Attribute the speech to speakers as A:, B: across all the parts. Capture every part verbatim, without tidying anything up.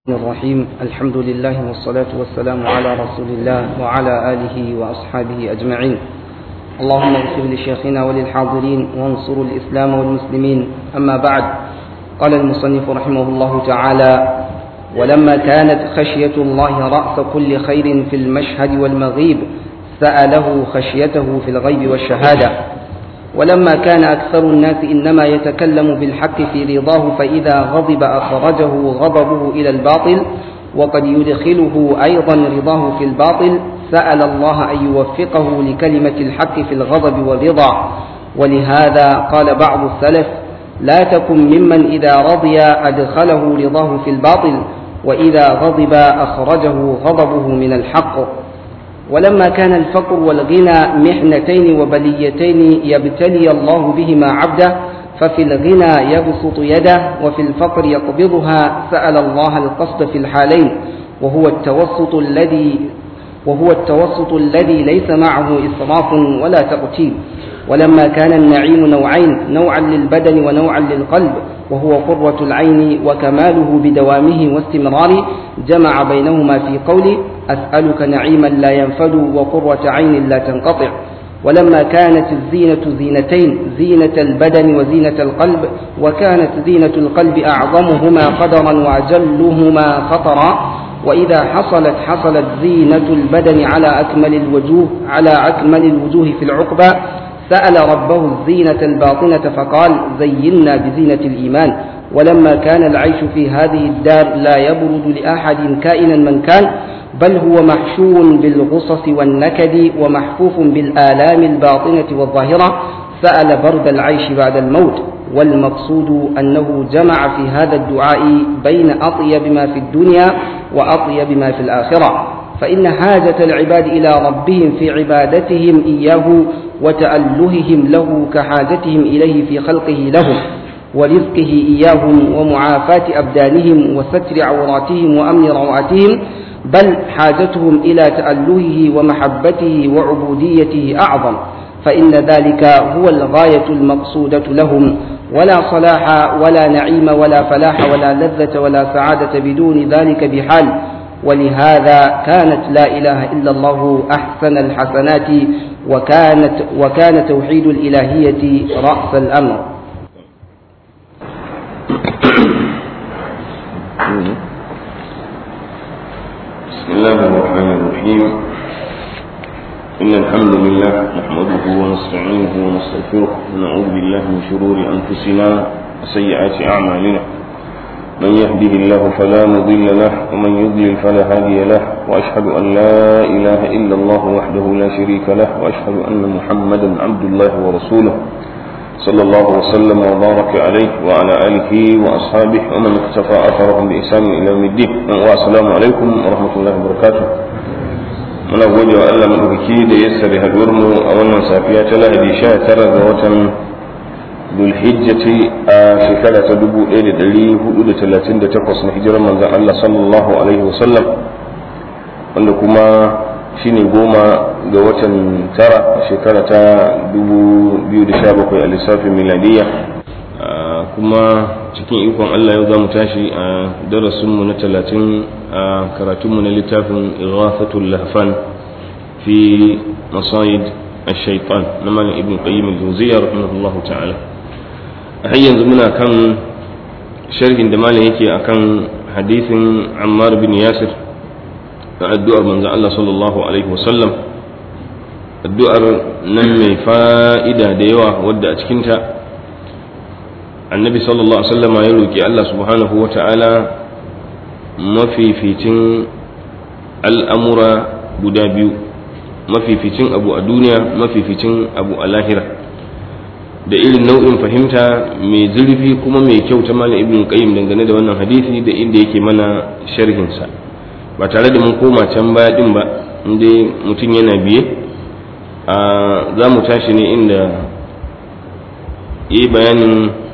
A: الرحيم. الحمد لله والصلاة والسلام على رسول الله وعلى آله وأصحابه أجمعين. اللهم اغفر لشيخنا وللحاضرين وانصروا الإسلام والمسلمين. أما بعد، قال المصنف رحمه الله تعالى: ولما كانت خشية الله رأس كل خير في المشهد والمغيب سأله خشيته في الغيب والشهادة. ولما كان أكثر الناس إنما يتكلم بالحق في رضاه فإذا غضب أخرجه غضبه إلى الباطل وقد يدخله أيضا رضاه في الباطل سأل الله أن يوفقه لكلمة الحق في الغضب والرضا. ولهذا قال بعض السلف: لا تكن ممن إذا رضي أدخله رضاه في الباطل وإذا غضب أخرجه غضبه من الحق. ولما كان الفقر والغنى محنتين وبليتين يبتلي الله بهما عبده ففي الغنى يبسط يده وفي الفقر يقبضها سأل الله القصد في الحالين، وهو التوسط الذي وهو التوسط الذي ليس معه إسراف ولا تقتيل. ولما كان النعيم نوعين، نوعا للبدن ونوعا للقلب، وهو قرة العين وكماله بدوامه واستمراره، جمع بينهما في قوله: أسألك نعيما لا ينفد وقرة عين لا تنقطع. ولما كانت الزينة زينتين، زينة البدن وزينة القلب، وكانت زينة القلب أعظمهما قدرا وأجلهما خطرا، وإذا حصلت حصلت زينة البدن على أكمل الوجوه على أكمل الوجوه في العقبى، سأل ربه الزينة الباطنة فقال: زينا بزينة الإيمان. ولما كان العيش في هذه الدار لا يبرد لأحد كائنا من كان، بل هو محشو بالغصص والنكد ومحفوف بالآلام الباطنة والظاهرة، سأل برد العيش بعد الموت. والمقصود أنه جمع في هذا الدعاء بين أطيب ما في الدنيا وأطيب ما في الآخرة، فإن حاجة العباد إلى ربهم في عبادتهم إياه وتألههم له كحاجتهم إليه في خلقه لهم ورزقه إياهم ومعافاة أبدانهم وستر عوراتهم وأمن روعاتهم، بل حاجتهم إلى تألهه ومحبته وعبوديته أعظم، فإن ذلك هو الغاية المقصودة لهم. ولا صلاح ولا نعيم ولا فلاح ولا لذة ولا سعادة بدون ذلك بحال. ولهذا كانت لا إله إلا الله أحسن الحسنات، وكانت وكان توحيد الإلهية رأس الأمر.
B: بسم الله الرحمن الرحيم. إن الحمد لله نحمده ونستعينه ونستغفره ونعوذ بالله من شرور أنفسنا وسيئات أعمالنا، من يهده الله فلا مضل له ومن يضلل فلا هادي له، وأشهد أن لا إله إلا الله وحده لا شريك له، وأشهد أن محمدا عبد الله ورسوله صلى الله وسلم وبارك عليه وعلى آله وأصحابه ومن اقتفى أثرهم بإحسان إلى يوم الدين. والسلام عليكم ورحمة الله وبركاته. muna gode wa Allah madaukaki da ya sari haduwar mu a wannan safiya ta Lahadi sha tara ga watan Dhulhijjati a shekara ta dubu ɗaya da ɗari hudu da talatin da takwas na hijirar manzon Allah sallallahu alaihi wasallam, wanda kuma shine goma ga watan tara a shekara ta dubu biyu da sha bakwai a lissafin miladiyya. Kuma cikin ikon Allah yau za mu tashi a darasinmu na talatin a karatunmu na littafin Ighathatul Lahfan fi Masayid Ash-Shaytan na Malam Ibn Qayyim al-Jawziyya rahimahullahu ta'ala. A har yanzu muna kan sharhin da Malam yake akan hadisin Ammar bin Yasir da addu'ar manzon Allah sallallahu alaihi wasallam, addu'ar nan mai fa'ida da yawa wadda a cikinta annabi sallallahu alaihi wasallam ya roki Allah subhanahu wata'ala mafificin al'amura guda biyu, mafificin abu a duniya, mafificin abu a lahira, da irin nau'in fahimta mai zurfi kuma mai kyau ta Malam Ibn Qayyim dangane da wannan hadisi da inda yake mana sharhinsa, ba tare da mun koma can baya din ba, inda mutum yana biye a za mu tashi ne inda yi bayanin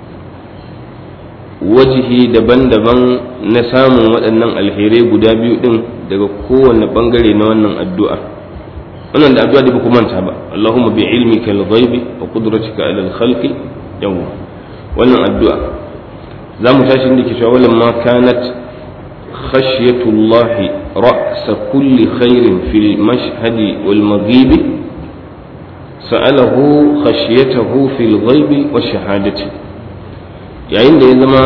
B: wajihi daban-daban na samun waɗannan alherai guda biyu ɗin daga kowane ɓangare na wannan addu'a. Wannan da addu'a da ba ku manta ba, Allahumma bi ilmika al-ghaibi wa qudratika ala al-khalqi, yawa wannan addu'a za mu tashi inda ke cewa walamma kanat khashyatullahi ra'sa kulli khairin fil mashhadi wal maghibi sa'alahu khashyatahu fil ghaibi wash shahadati. Yayin da ya zama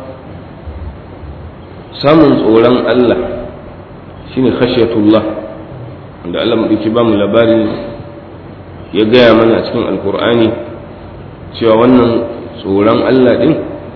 B: samun tsoron Allah shine khashyatullah, wanda Allah madauki ba mu labari ya gaya mana a cikin alkur'ani cewa wannan tsoron Allah din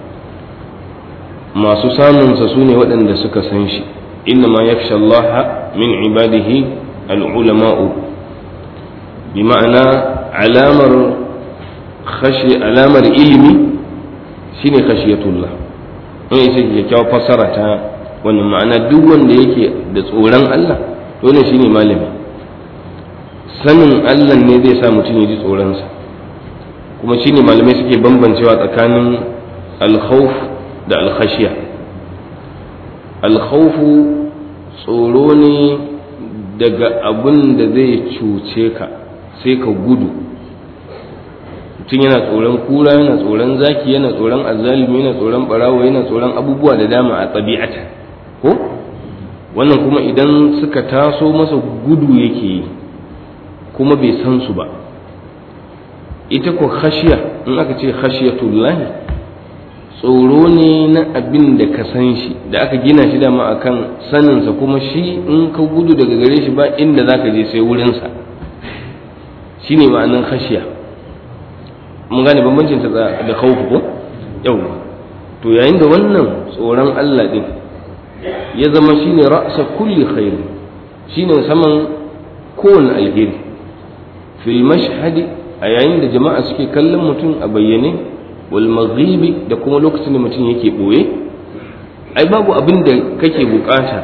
B: masu samunsa su ne waɗanda suka san shi. inna ma yakhsha Allah min ibadihi al-ulama'u, bi ma'ana alamar khashi alamar ilimi shine khashiyatullah. in yace kyakkyawar fassara ta wannan ma'ana duk wanda yake da tsoron Allah to ne shine malami. sanin Allah ne zai sa mutum ya ji tsoronsa, kuma shine malamai suke bambancewa tsakanin al-khawf da al-khashiya. al-khawfu tsoro ne daga abin da zai cuce ka sai ka gudu. mutum yana tsoron kura, yana tsoron zaki, yana tsoron azzalimi, yana tsoron barawo, yana tsoron abubuwa da dama a tabi'ata ko wannan kuma idan suka taso masa gudu yake yi kuma bai san su ba. ita ko khashiya, in aka ce khashiyatullahi, tsoro ne na abin da ka san shi, da aka gina shi dama akan saninsa, kuma shi in ka gudu daga gare shi ba inda za ka je sai wurinsa. shi ne ma'anin khashiya. mun gane bambancin ta da khawfu ko yau. to yayin da wannan tsoron Allah din ya zama shine ra'sa kulli khair, shine saman kowane alheri, fil mashhadi, a yayin da jama'a suke kallon mutum a bayyane, wal maghibi, da kuma lokacin da mutum yake boye. ai babu abin da kake bukata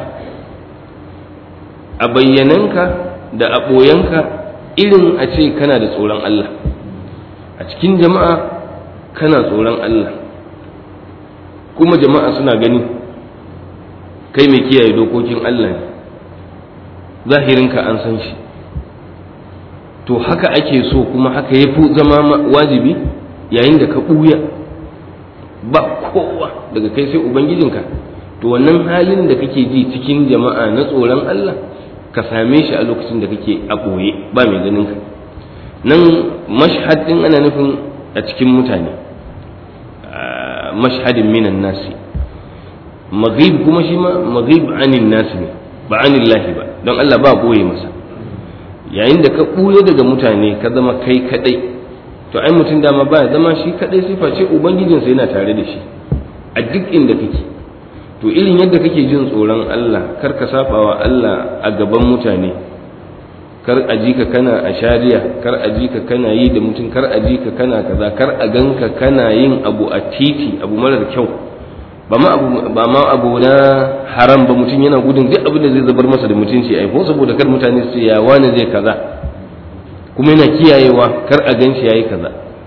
B: a bayyananka da a boyanka irin a ce kana da tsoron Allah. a cikin jama'a kana tsoron Allah, kuma jama'a suna gani kai mai kiyaye dokokin Allah ne, zahirinka an san shi. to haka ake so, kuma haka ya fi zama wajibi yayin da ka ɓuya ba kowa daga kai sai ubangijinka. to wannan halin da kake ji cikin jama'a na tsoron Allah ka same shi a lokacin da kake a ɓoye ba mai ganin ka. nan mashhad din ana nufin a cikin mutane, mashhadin minan nasi. maghib kuma shi ma maghib anin nasi ne, ba anillahi ba, don Allah ba ɓoye masa. yayin da ka ɓuya daga mutane ka zama kai kaɗai, to ai mutum dama ba zama shi kaɗai, sifa ce ubangijinsa yana tare da shi a duk inda kake. to irin yadda kake jin tsoron Allah, kar ka saba wa Allah a gaban mutane, kar a ji ka kana a shari'a, kar a ji ka kana yi da mutum, kar a ji ka kana kaza, kar a ganka kana yin abu a titi, abu marar kyau, ba ma abu ba ma abu na haram ba. mutum yana gudun duk abin da zai zubar masa da mutunci ai ko saboda kar mutane su ya wani zai kaza, kuma yana kiyayewa kar a ganshi yayi kaza.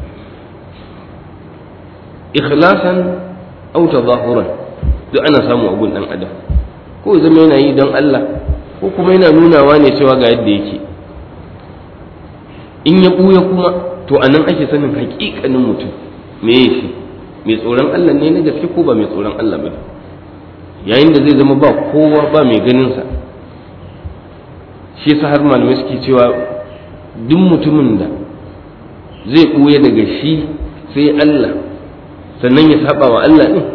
B: ikhlasan aw tadahuran duk ana samu a gun dan adam, ko zama yana yi don Allah, ko kuma yana nunawa ne cewa ga yadda yake. in ya buya kuma to anan ake sanin haƙiƙanin mutum me yake, mai tsoron Allah ne na gaske ko ba mai tsoron Allah ba. yayin da zai zama ba kowa ba mai ganinsa, shi yasa har malamai suke cewa duk mutumin da zai ɓuya daga shi sai Allah sannan ya saba wa Allah ɗin,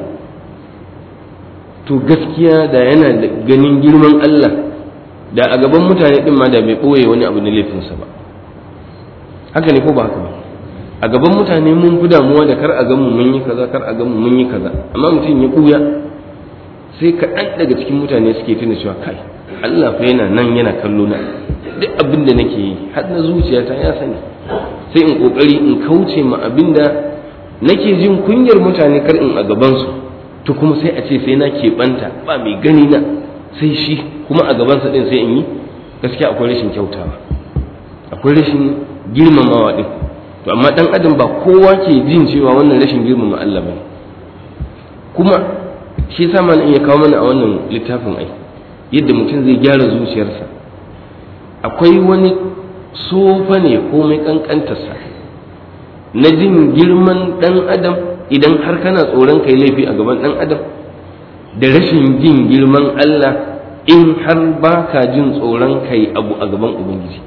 B: to gaskiya da yana da ganin girman Allah, da a gaban mutane ɗin ma da bai ɓoye wani abu na laifinsa ba. haka ne ko ba haka ba? a gaban mutane mun fi damuwa da kar a gamu mun yi kaza, kar a gamu mun yi kaza, amma mutum ya ɓuya sai kaɗan daga cikin mutane suke tuna cewa kai Allah fa yana nan yana kallo na, duk abin da nake yi har na zuciyata ya sani. sai in kokari in kauce ma abin da nake jin kunyar mutane kar in a gaban su, to kuma sai a ce sai na keɓanta ba mai gani na sai shi, kuma a gabansa din sai in yi. gaskiya akwai rashin kyautawa, akwai rashin girmamawa din. to amma dan adam ba kowa ke jin cewa wannan rashin girmama Allah bane. kuma shi yasa malam ya kawo mana a wannan littafin ai yadda mutum zai gyara zuciyarsa. akwai wani sofa ne komai kankantarsa na jin girman dan adam, idan har kana tsoron kai laifi a gaban dan adam da rashin jin girman Allah in har ba ka jin tsoron kai abu a gaban ubangiji.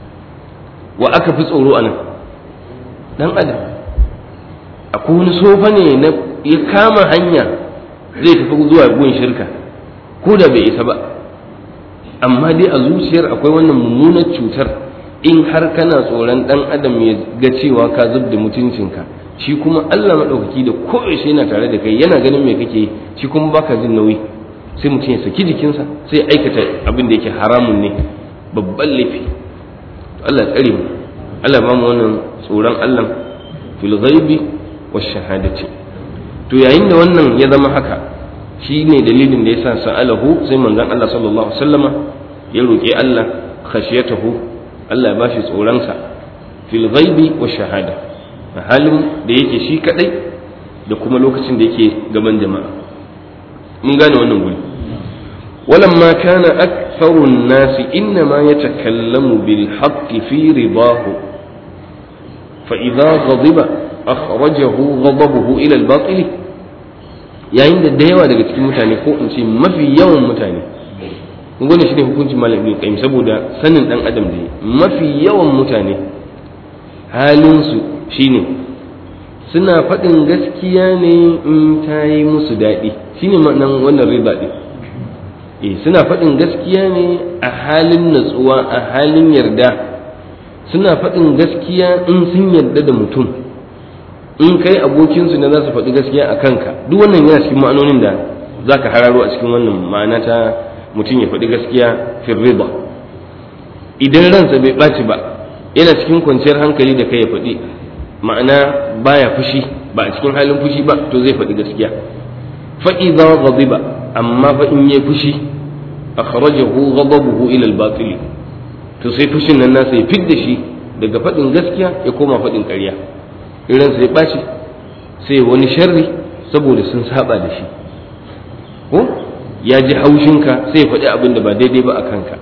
B: Wa aka fi tsoro anan? Dan adam. Akwai wani sofa ne na ya kama hanya zai tafi zuwa gun shirka ko da bai isa ba, amma dai a zuciyar akwai wannan mummunar cutar. In har kana tsoron dan adam ya ga cewa ka zub da mutuncinka, shi kuma Allah maɗaukaki da koyaushe yana tare da kai, yana ganin me kake, shi kuma baka jin nauyi, sai mutum ya saki jikinsa sai aikata abin da yake haramun ne, babban laifi. Allah tsare mu, Allah ba mu wannan tsoron Allah fil ghaibi wash shahadati. To yayin da wannan ya zama haka, shine dalilin da yasa sa'alahu, sai manzon Allah sallallahu alaihi wasallama ya roki Allah khashiyatahu, Allah ya bashi tsoronsa fil ghaibi wash shahada, a halin da yake shi kadai da kuma lokacin da yake gaban jama'a. Mun gane wannan guri. walamma kana aktharu an-nas inma yatakallamu bil haqqi fi ridahu fa idha ghadiba akhrajahu ghadabuhu ila al-batil. Yayin da da yawa daga cikin mutane, ko in ce mafi yawan mutane, kun gane shi ne hukuncin malam ibn qayyim, saboda sanin dan adam da mafi yawan mutane halinsu shine suna faɗin gaskiya ne in ta yi musu daɗi, shine ma'anar wannan riba ɗin. Eh, suna faɗin gaskiya ne a halin natsuwa, a halin yarda, suna faɗin gaskiya in sun yarda da mutum, in kai abokinsu ne za su faɗi gaskiya a kanka. Duk wannan yana cikin ma'anonin da za ka hararo a cikin wannan ma'ana ta mutum ya faɗi gaskiya fil riba. Idan ransa bai ɓaci ba, yana cikin kwanciyar hankali da kai ya faɗi, ma'ana baya fushi, ba a cikin halin fushi ba, to zai faɗi gaskiya. Fa idza ghadiba, amma fa in yayi fushi, akhrajahu ghadabuhu ila al-batil, to sai fushin nan nasa ya fidda shi daga faɗin gaskiya ya koma faɗin ƙarya. Idan sai ya ɓaci, sai wani sharri saboda sun saba da shi, ko ya ji haushinka sai ya faɗi abin da ba daidai ba a kanka.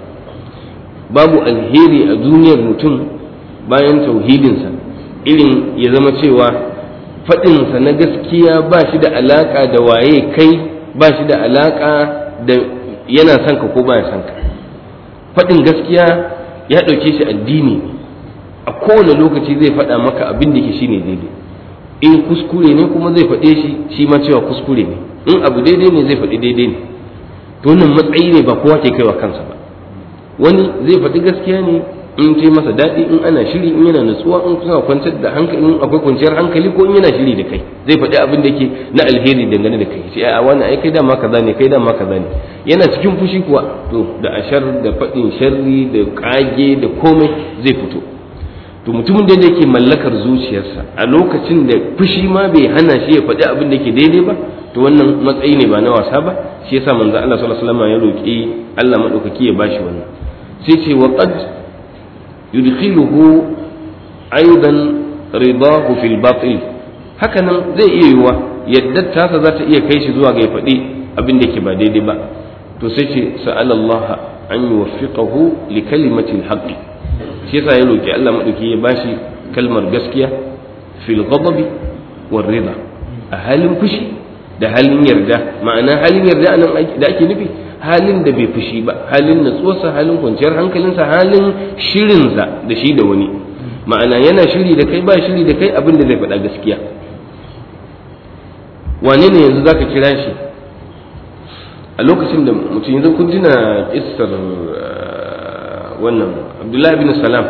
B: Babu alheri a duniyar mutum bayan tauhidinsa irin ya zama cewa faɗinsa na gaskiya ba shi da alaƙa da waye kai, ba shi da alaƙa da yana son ka ko baya son ka. Faɗin gaskiya ya ɗauke shi addini, a kowane lokaci zai faɗa maka abin da ke shi ne daidai. In kuskure ne kuma zai faɗe shi shi ma cewa kuskure ne, in abu daidai ne zai faɗi daidai ne. To wannan matsayi ne ba kowa ke kaiwa kansa ba. Wani zai faɗi gaskiya ne in ce masa daɗi, in ana shiri, in yana nutsuwa, in suna kwantar da hankali, in akwai kwanciyar hankali, ko in yana shiri da kai zai faɗi abin da ke na alheri dangane da kai. Ce a wani ai kai dama kaza ne, kai dama kaza ne. Yana cikin fushi kuwa to da ashar da faɗin sharri da kage da komai zai fito. To mutumin da yake mallakar zuciyarsa a lokacin da fushi ma bai hana shi ya faɗi abin da ke daidai ba, to wannan matsayi ne ba na wasa ba. Shi yasa manzo Allah sallallahu alaihi wasallam ya roki Allah madaukaki ya bashi wannan. Sai ce wa qad yudkhiluhu aidan ridahu fil batil, haka nan zai iya yiwa yadda tasa za ta iya kai shi zuwa ga ya faɗi abin da ke ba daidai ba. To sai ce sa'ala Allah an yuwaffiqahu li kalimati al-haqq, shi yasa ya roki Allah madauki ya bashi kalmar gaskiya fil ghadabi war rida, a halin fushi da halin yarda. Ma'ana halin yarda anan da ake nufi halin da bai fushi ba, halin natsuwarsa, halin kwanciyar hankalinsa, halin shirinsa da shi da wani. Ma'ana yana shiri da kai, ba shiri da kai, abin da zai faɗa gaskiya. Wane ne yanzu zaka kira shi a lokacin da mutum, yanzu kun tuna kissar wannan Abdullahi bin Salam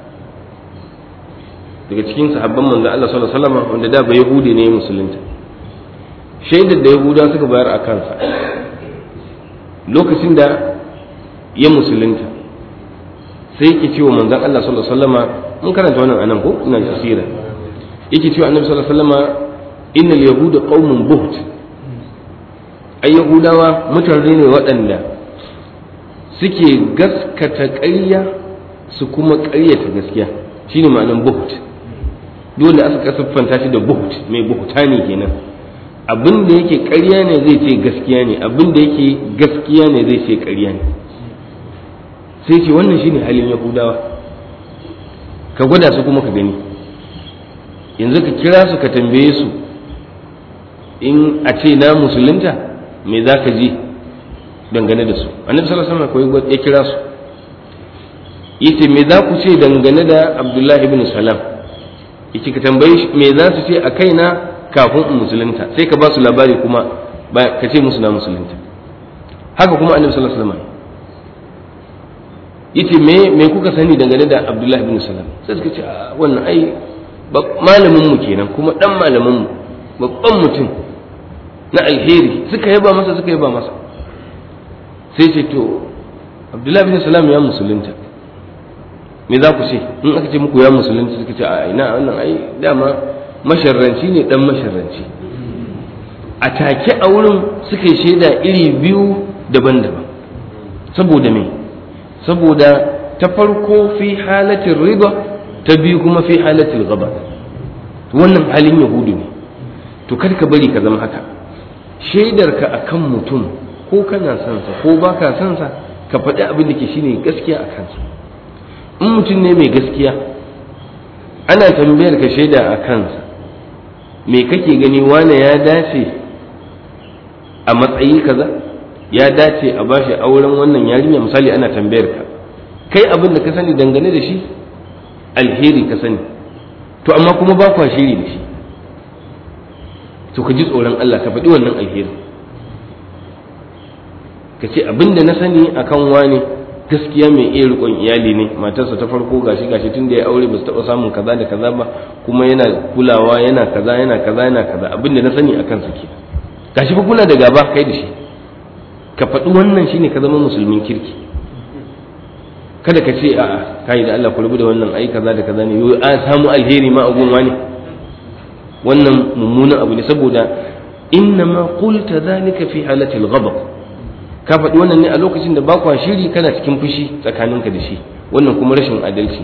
B: daga cikin sahabban manzo Allah sallallahu alaihi wasallam, wanda da ba Yahudi ne musulunta. Shaidar da Yahuda suka bayar a kansa lokacin da ya musulunta, sai yake cewa manzon Allah sallallahu alaihi wasallama, mun karanta wannan anan ko ina tafsira, yake cewa annabi sallallahu alaihi wasallama innal yahuda qaumun buht, ai yahudawa mutane ne waɗanda suke gaskata ƙarya su kuma ƙaryata gaskiya, shine ma'anar buht. Dole aka siffanta shi da buht, mai buhtani kenan. Abin da yake ƙarya ne zai ce gaskiya ne, abin da yake gaskiya ne zai ce ƙarya ne. Sai ce wannan shine halin yahudawa, ka gwada su kuma ka gani. Yanzu ka kira su ka tambaye su, in a ce na musulunta me za ka ji dangane da su. Annabi sallallahu alaihi wasallam ya kira su yace me za ku ce dangane da Abdullahi ibn Salam, yace ka tambaye me za su ce a kaina kafin in musulunta, sai ka ba su labari kuma ka ce musu na musulunta. Haka kuma Annabi sallallahu alaihi wasallam yace me me kuka sani dangane da Abdullahi ibn Salam, sai suka ce wannan ai malamin mu kenan kuma dan malamin mu, babban mutum na alheri, suka yaba masa suka yaba masa. Sai ce to Abdullahi ibn Salam ya musulunta, me za ku ce in aka ce muku ya musulunta? Suka ce a ina wannan ai dama masharranci ne dan masharranci. A take a wurin suka yi shaida iri biyu daban-daban. Saboda me? Saboda ta farko fi halatin riba, ta biyu kuma fi halatin ghadab. Wannan halin yahudu ne. To kar ka bari ka zama haka. Shaidarka akan mutum ko kana son sa ko baka son sa, ka faɗi abin da ke shine gaskiya a kansa. In mutum ne mai gaskiya, ana tambayar ka shaida a kansa, me kake gani wane ya dace a matsayi kaza, ya dace a bashi auren wannan yarinya, misali ana tambayar ka, kai abin da ka sani dangane da shi alheri ka sani, to amma kuma ba kwa shiri da shi, to ka ji tsoron Allah ka faɗi wannan alheri, ka ce abin da na sani akan wane gaskiya mai iya rikon iyali ne, matarsa ta farko gashi gashi tun da ya aure ba su taɓa samun kaza da kaza ba, kuma yana kulawa yana kaza yana kaza yana kaza, abin da na sani a kansa ke gashi fa kuna da gaba kai da shi, ka faɗi wannan shine ka zama musulmin kirki. Kada ka ce a'a kai da Allah ku rubu da wannan ai kaza da kaza ne, yo a samu alheri ma a gonwa ne, wannan mummunan abu ne, saboda inna ma qulta dhalika fi halatil ghadab, ka faɗi wannan ne a lokacin da ba kwa shiri, kana cikin fushi tsakaninka da shi, wannan kuma rashin adalci.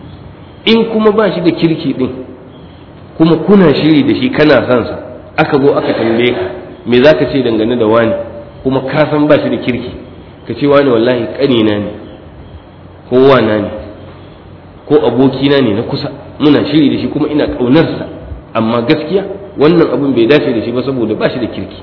B: In kuma ba shi da kirki din, kuma kuna shiri da shi kana son sa, aka zo aka tambaye ka me za ka ce dangane da wani, kuma ka san ba shi da kirki, ka ce wani wallahi ƙanina ne ko wana ne ko abokina ne na kusa, muna shiri da shi kuma ina ƙaunarsa, amma gaskiya wannan abin bai dace da shi ba saboda ba shi da kirki.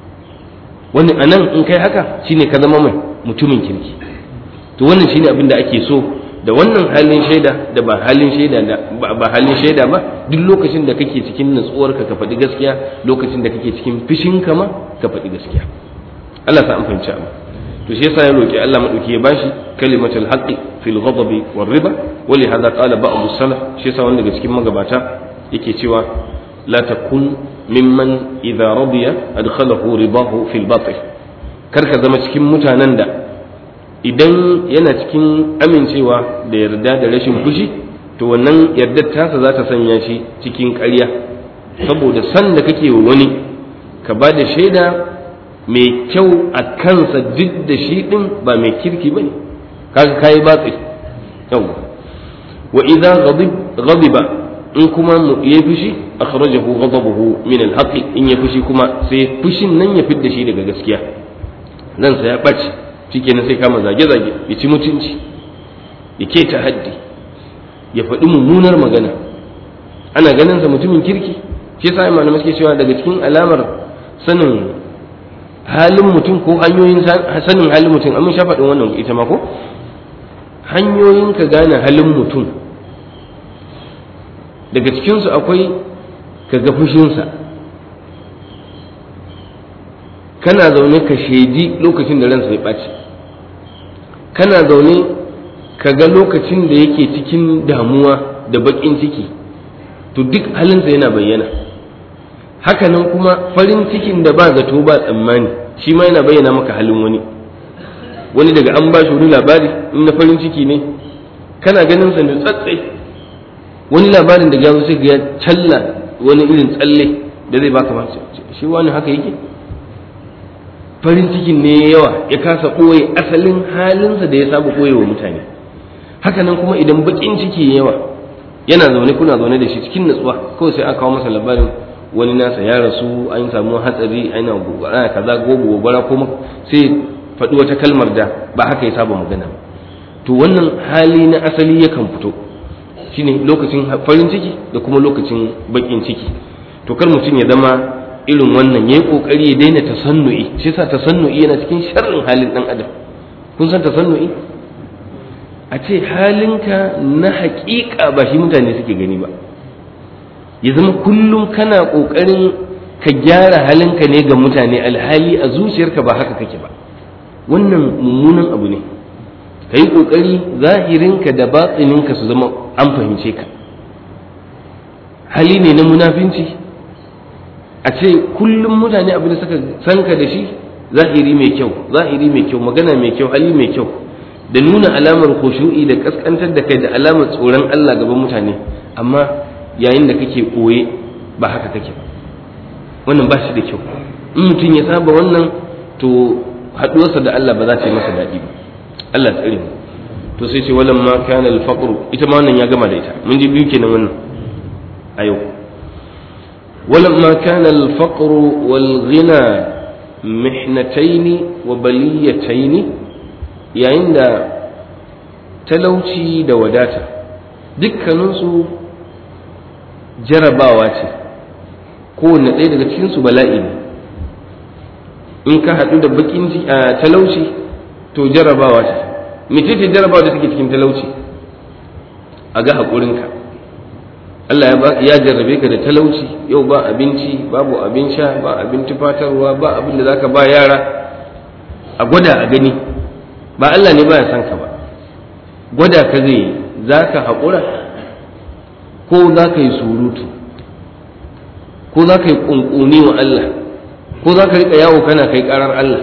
B: wannan anan in kai haka shine ka zama mai mutumin kirki. To wannan shine abin da ake so da wannan halin shaida da ba halin shaida da ba halin shaida ba, duk lokacin da kake cikin natsuwarka ka faɗi gaskiya, lokacin da kake cikin fishinka ma ka faɗi gaskiya. Allah sa an fahimci abu. To shi yasa ya roki Allah madauki ya bashi kalimatul haqqi fil ghadabi war riba, wa li hadha qala ba'd as-salaf, shi yasa wanda daga cikin magabata yake cewa la takun mimman idza radiya adkhalahu ribahu fil batil, kar ka zama cikin mutanen da idan yana cikin amincewa da yarda da rashin fushi, to wannan yardar tasa za ta sanya shi cikin ƙarya, saboda san da kake wa wani ka ba da shaida mai kyau a kansa duk da shi din ba mai kirki bane, kaga kai batsi. Yau wa idza ghadiba, in kuma ya fushi akhrajahu ghadabuhu min al-haqq, in ya fushi kuma sai fushin nan ya fidda shi daga gaskiya, nan sai ya bace shikenan sai kama zage-zage, ya ci mutunci, ya keta haddi, ya faɗi mummunar magana, ana ganin sa mutumin kirki. Shi yasa malamai suke cewa daga cikin alamar sanin halin mutum ko hanyoyin sanin halin mutum, amma sha faɗin wannan ita ma ko hanyoyin ka gane halin mutum, daga cikinsu akwai ka ga fushinsa, kana zaune ka shaidi lokacin da ransa ya ɓaci, kana zaune ka ga lokacin da yake cikin damuwa da baƙin ciki, to duk halinsa yana bayyana. Hakanan kuma farin cikin da ba zato ba tsammani, shi ma yana bayyana maka halin wani. Wani daga an ba shi wani labari in na farin ciki ne, kana ganin sa da tsatsai, wani labarin da ya sai ga ya challa wani irin tsalle da zai baka mace, shi wani haka yake, farin cikin ne yawa ya kasa ɓoye asalin halinsa da ya saba ɓoye wa mutane. Hakanan kuma idan baƙin ciki yawa, yana zaune kuna zaune da shi cikin natsuwa, kawai sai aka kawo masa labarin wani nasa ya rasu, an samu hatsari, ana gobara kaza gobe gobara, kuma sai faɗi wata kalmar da ba haka ya saba magana ba. To wannan hali na asali yakan fito, shine lokacin farin ciki da kuma lokacin baƙin ciki. To kar mutum ya zama irin wannan yayi kokari ya daina tasannu'i shi yasa tasannu'i yana cikin sharrin halin dan adam kun san tasannu'i a ce halinka na haƙiƙa ba shi mutane suke gani ba ya zama kullum kana kokarin ka gyara halinka ne ga mutane alhali a zuciyarka ba haka kake ba wannan mummunan abu ne ka yi kokari zahirinka da batsininka su zama an fahimce ka hali ne na munafinci a ce kullum mutane abin da suka sanka da shi zahiri mai kyau zahiri mai kyau magana mai kyau hali mai kyau da nuna alamar khushu'i da kaskantar da kai da alamar tsoron Allah gaban mutane amma yayin da kake koye ba haka kake ba wannan ba shi da kyau in mutum ya saba wannan to haduwarsa da Allah ba za ta yi masa daɗi ba Allah tsare mu to sai ce walamma kana al-faqr ita ma wannan ya gama da ita mun ji biyu kenan wannan a yau ولما كان الفقر والغنى محنتين وبليتين yayin da talauci da wadata dukkaninsu jarabawa ce kowanne ɗaya daga cikinsu bala'i ne in ka haɗu da bakin talauci to jarabawa ce mecece jarabawa da take cikin talauci a ga haƙurinka Allah ya jarrabe ka da talauci yau ba abinci babu abin sha ba abin tufatarwa ba abin da zaka ba yara a gwada a gani ba Allah ne ba ya san ka ba gwada ka zai zaka haƙura ko zaka yi surutu ko zaka yi ƙunƙuni wa Allah ko zaka riƙa yawo kana kai ƙarar Allah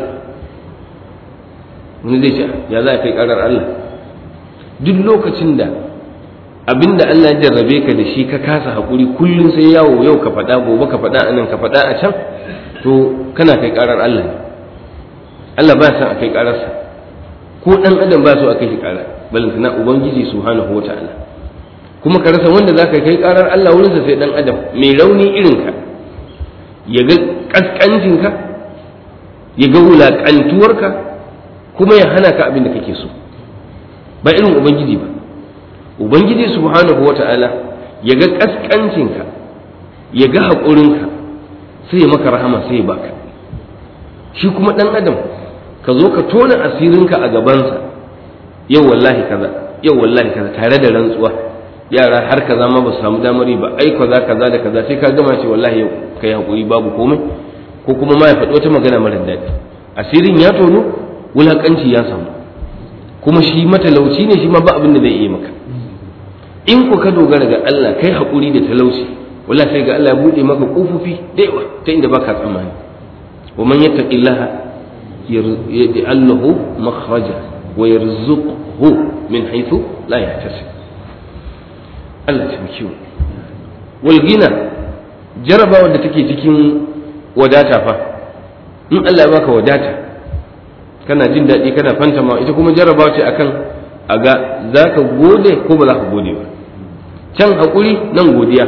B: wani zai ce ya za kai ƙarar Allah duk lokacin da abinda Allah ya jarrabe ka da shi ka kasa haƙuri kullum sai yawo yau ka faɗa gobe ka faɗa anan ka faɗa a can to kana kai ƙarar Allah ne Allah ba san a kai ƙararsa ko ɗan adam ba so a kai shi ƙara balantana ubangiji subhanahu wata'ala kuma ka rasa wanda za ka kai ƙarar Allah wurinsa sai ɗan adam mai rauni irin ka ya ga ƙasƙancinka ya ga wulaƙantuwarka kuma ya hana ka abin da kake so ba irin ubangiji ba ubangiji subhanahu wata'ala ya ga kaskancinka ya ga haƙurinka sai ya maka rahama sai ya baka shi kuma ɗan adam ka zo ka tona asirinka a gabansa yau wallahi kaza yau wallahi kaza tare da rantsuwa yara har kaza ma ba su samu damari ba ai kaza kaza da kaza sai ka gama ce wallahi yau kai haƙuri babu komai ko kuma ma ya faɗi wata magana mara daɗi asirin ya tono wulaƙanci ya samu kuma shi matalauci ne shi ma ba abin da zai iya maka in ku ka dogara ga Allah kai haƙuri da talauci wallahi sai ga Allah ya buɗe maka ƙofofi da yawa ta inda baka tsammani wa man yattaqillaha yaj'al lahu makhraja wa yarzuqhu min haythu la yahtasib Allah ta miki wal gina jarabawa da take cikin wadata fa in Allah ya baka wadata kana jin daɗi kana fantama ita kuma jarabawa ce akan a ga za ka gode ko ba za ka gode ba can haƙuri nan godiya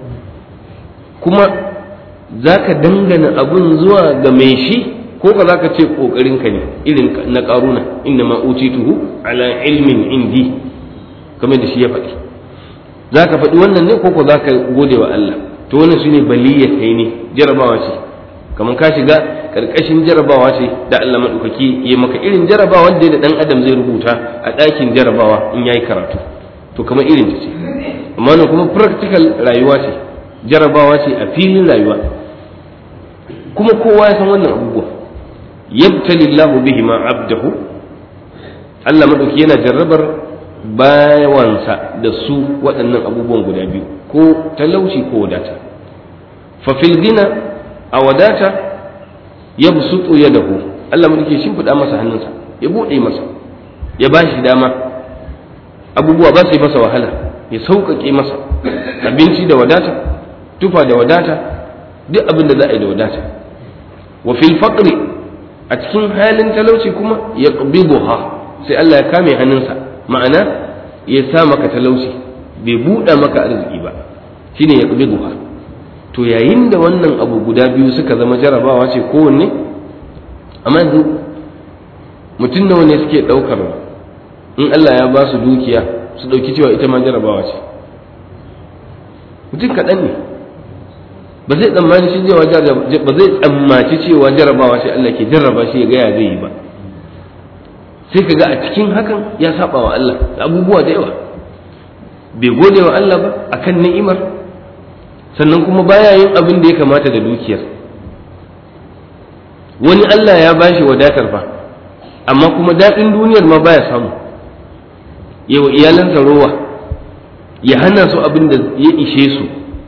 B: kuma za ka dangana abun zuwa ga mai shi ko ka za ka ce ƙoƙarinka ne irin na ƙaruna inda ma tuhu ala ilmin indi kamar da shi ya faɗi za ka faɗi wannan ne ko ko za ka gode wa Allah to wannan su ne baliyyatai ne jarabawa ce kamar ka shiga ƙarƙashin jarabawa ce da Allah maɗaukaki ya maka irin jarabawa da da ɗan adam zai rubuta a ɗakin jarabawa in yayi karatu to kamar irin ta ce amma nan kuma practical rayuwa ce jarabawa ce a filin rayuwa kuma kowa ya san wannan abubuwa yabtali Allahu bihi ma abdahu Allah maɗauki yana jarrabar bayansa da su waɗannan abubuwan guda biyu ko talauci ko wadata fa fil gina a wadata ya busutu ya dahu Allah mu dake shimfiɗa masa hannunsa ya buɗe masa ya ba shi dama abubuwa ba su yi masa wahala ya sauƙaƙe masa abinci da wadata tufa da wadata duk abin da za a yi da wadata wa fil faqri a cikin halin talauci kuma ya qabiduha sai Allah ya kame hannunsa ma'ana ya sa maka talauci bai buɗa maka arziki ba shine ya qabiduha to yayin da wannan abu guda biyu suka zama jarabawa ce kowanne amma yanzu mutum nawa ne suke ɗaukar in Allah ya ba su dukiya su ɗauki cewa ita ma jarabawa ce mutum kaɗan ne ba zai tsammaci shi cewa ba zai tsammaci cewa jarabawa sai Allah ke jarraba shi ya ga ya zai yi ba, sai kaga a cikin hakan ya saba wa Allah abubuwa da yawa, bai gode wa Allah ba akan ni'imar, sannan kuma baya yin abin da ya kamata da dukiyar. Wani Allah ya bashi wadatar fa, amma kuma daɗin duniyar ma baya samu, yawa iyalansa rowa, ya hana su abin da ya ishe su,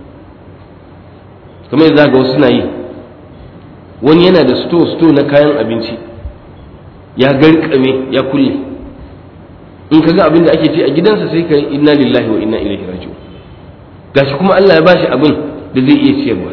B: kamar yadda ga wasu na yi. Wani yana da sto sto na kayan abinci ya garkame ya kulle, in ka ga abin da ake ci a gidansa sai ka yi inna lillahi wa inna ilaihi raji'un, gashi kuma Allah ya bashi abin da zai iya ciyarwa.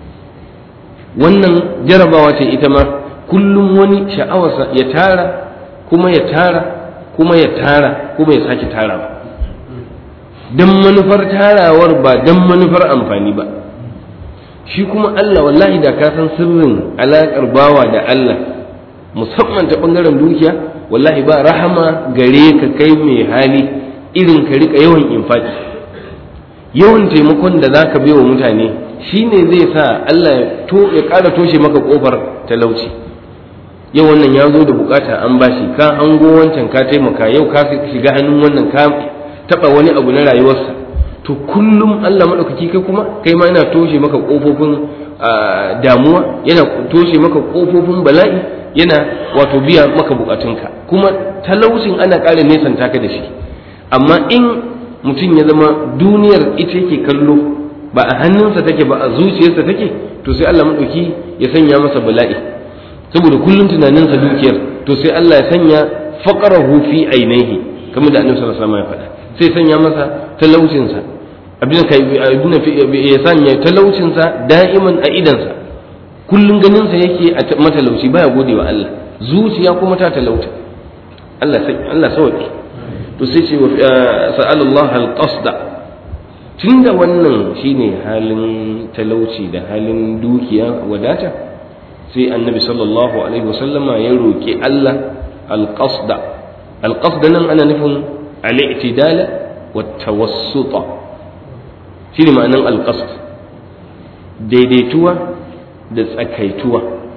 B: Wannan jarabawa ce ita ma, kullum wani sha'awarsa ya tara kuma ya tara kuma ya tara kuma ya sake tarawa, dan manufar tarawar ba dan manufar amfani ba. Shi kuma Allah wallahi da ka san sirrin alaƙar bawa da Allah, musamman ta ɓangaren dukiya, wallahi ba rahama gare ka kai mai hali irin ka rika yawan infaki, yawan taimakon da zaka bai wa mutane shine zai sa Allah ya ƙara toshe maka ƙofar talauci. Yau wannan ya zo da bukata an bashi, ka hango wancan ka taimaka, yau ka shiga hannun wannan ka taɓa wani abu na rayuwarsa, to kullum Allah maɗaukaki kai kuma kai ma yana toshe maka ƙofofin damuwa, yana toshe maka ƙofofin bala'i, yana wato biya maka bukatunka, kuma talaucin ana ƙara nesanta ka da shi. Amma in mutum ya zama duniyar ita yake kallo, ba a hannunsa take ba a zuciyarsa take, to sai Allah maɗauki ya sanya masa bala'i, saboda kullum tunaninsa dukiyar, to sai Allah ya sanya faqarahu fi ainihi, kamar da Annabi sallallahu alaihi wasallam ya faɗa, sai sanya masa talaucinsa, abin kai abin ya sanya talaucinsa da'iman a idansa, kullum ganinsa yake a matalauci, baya gode wa Allah, zuciya kuma ta talauta. Allah sai Allah sauki, to sai ce sa'alallahu al-qasda. Tunda wannan shine halin talauci da halin dukiya wadata, sai Annabi sallallahu alaihi wasallama ya roki Allah al-qasda. Al-qasda nan ana nufin al-i'tidala wa tawassuta, shine ma'anan al-qasd, daidaituwa da tsakaituwa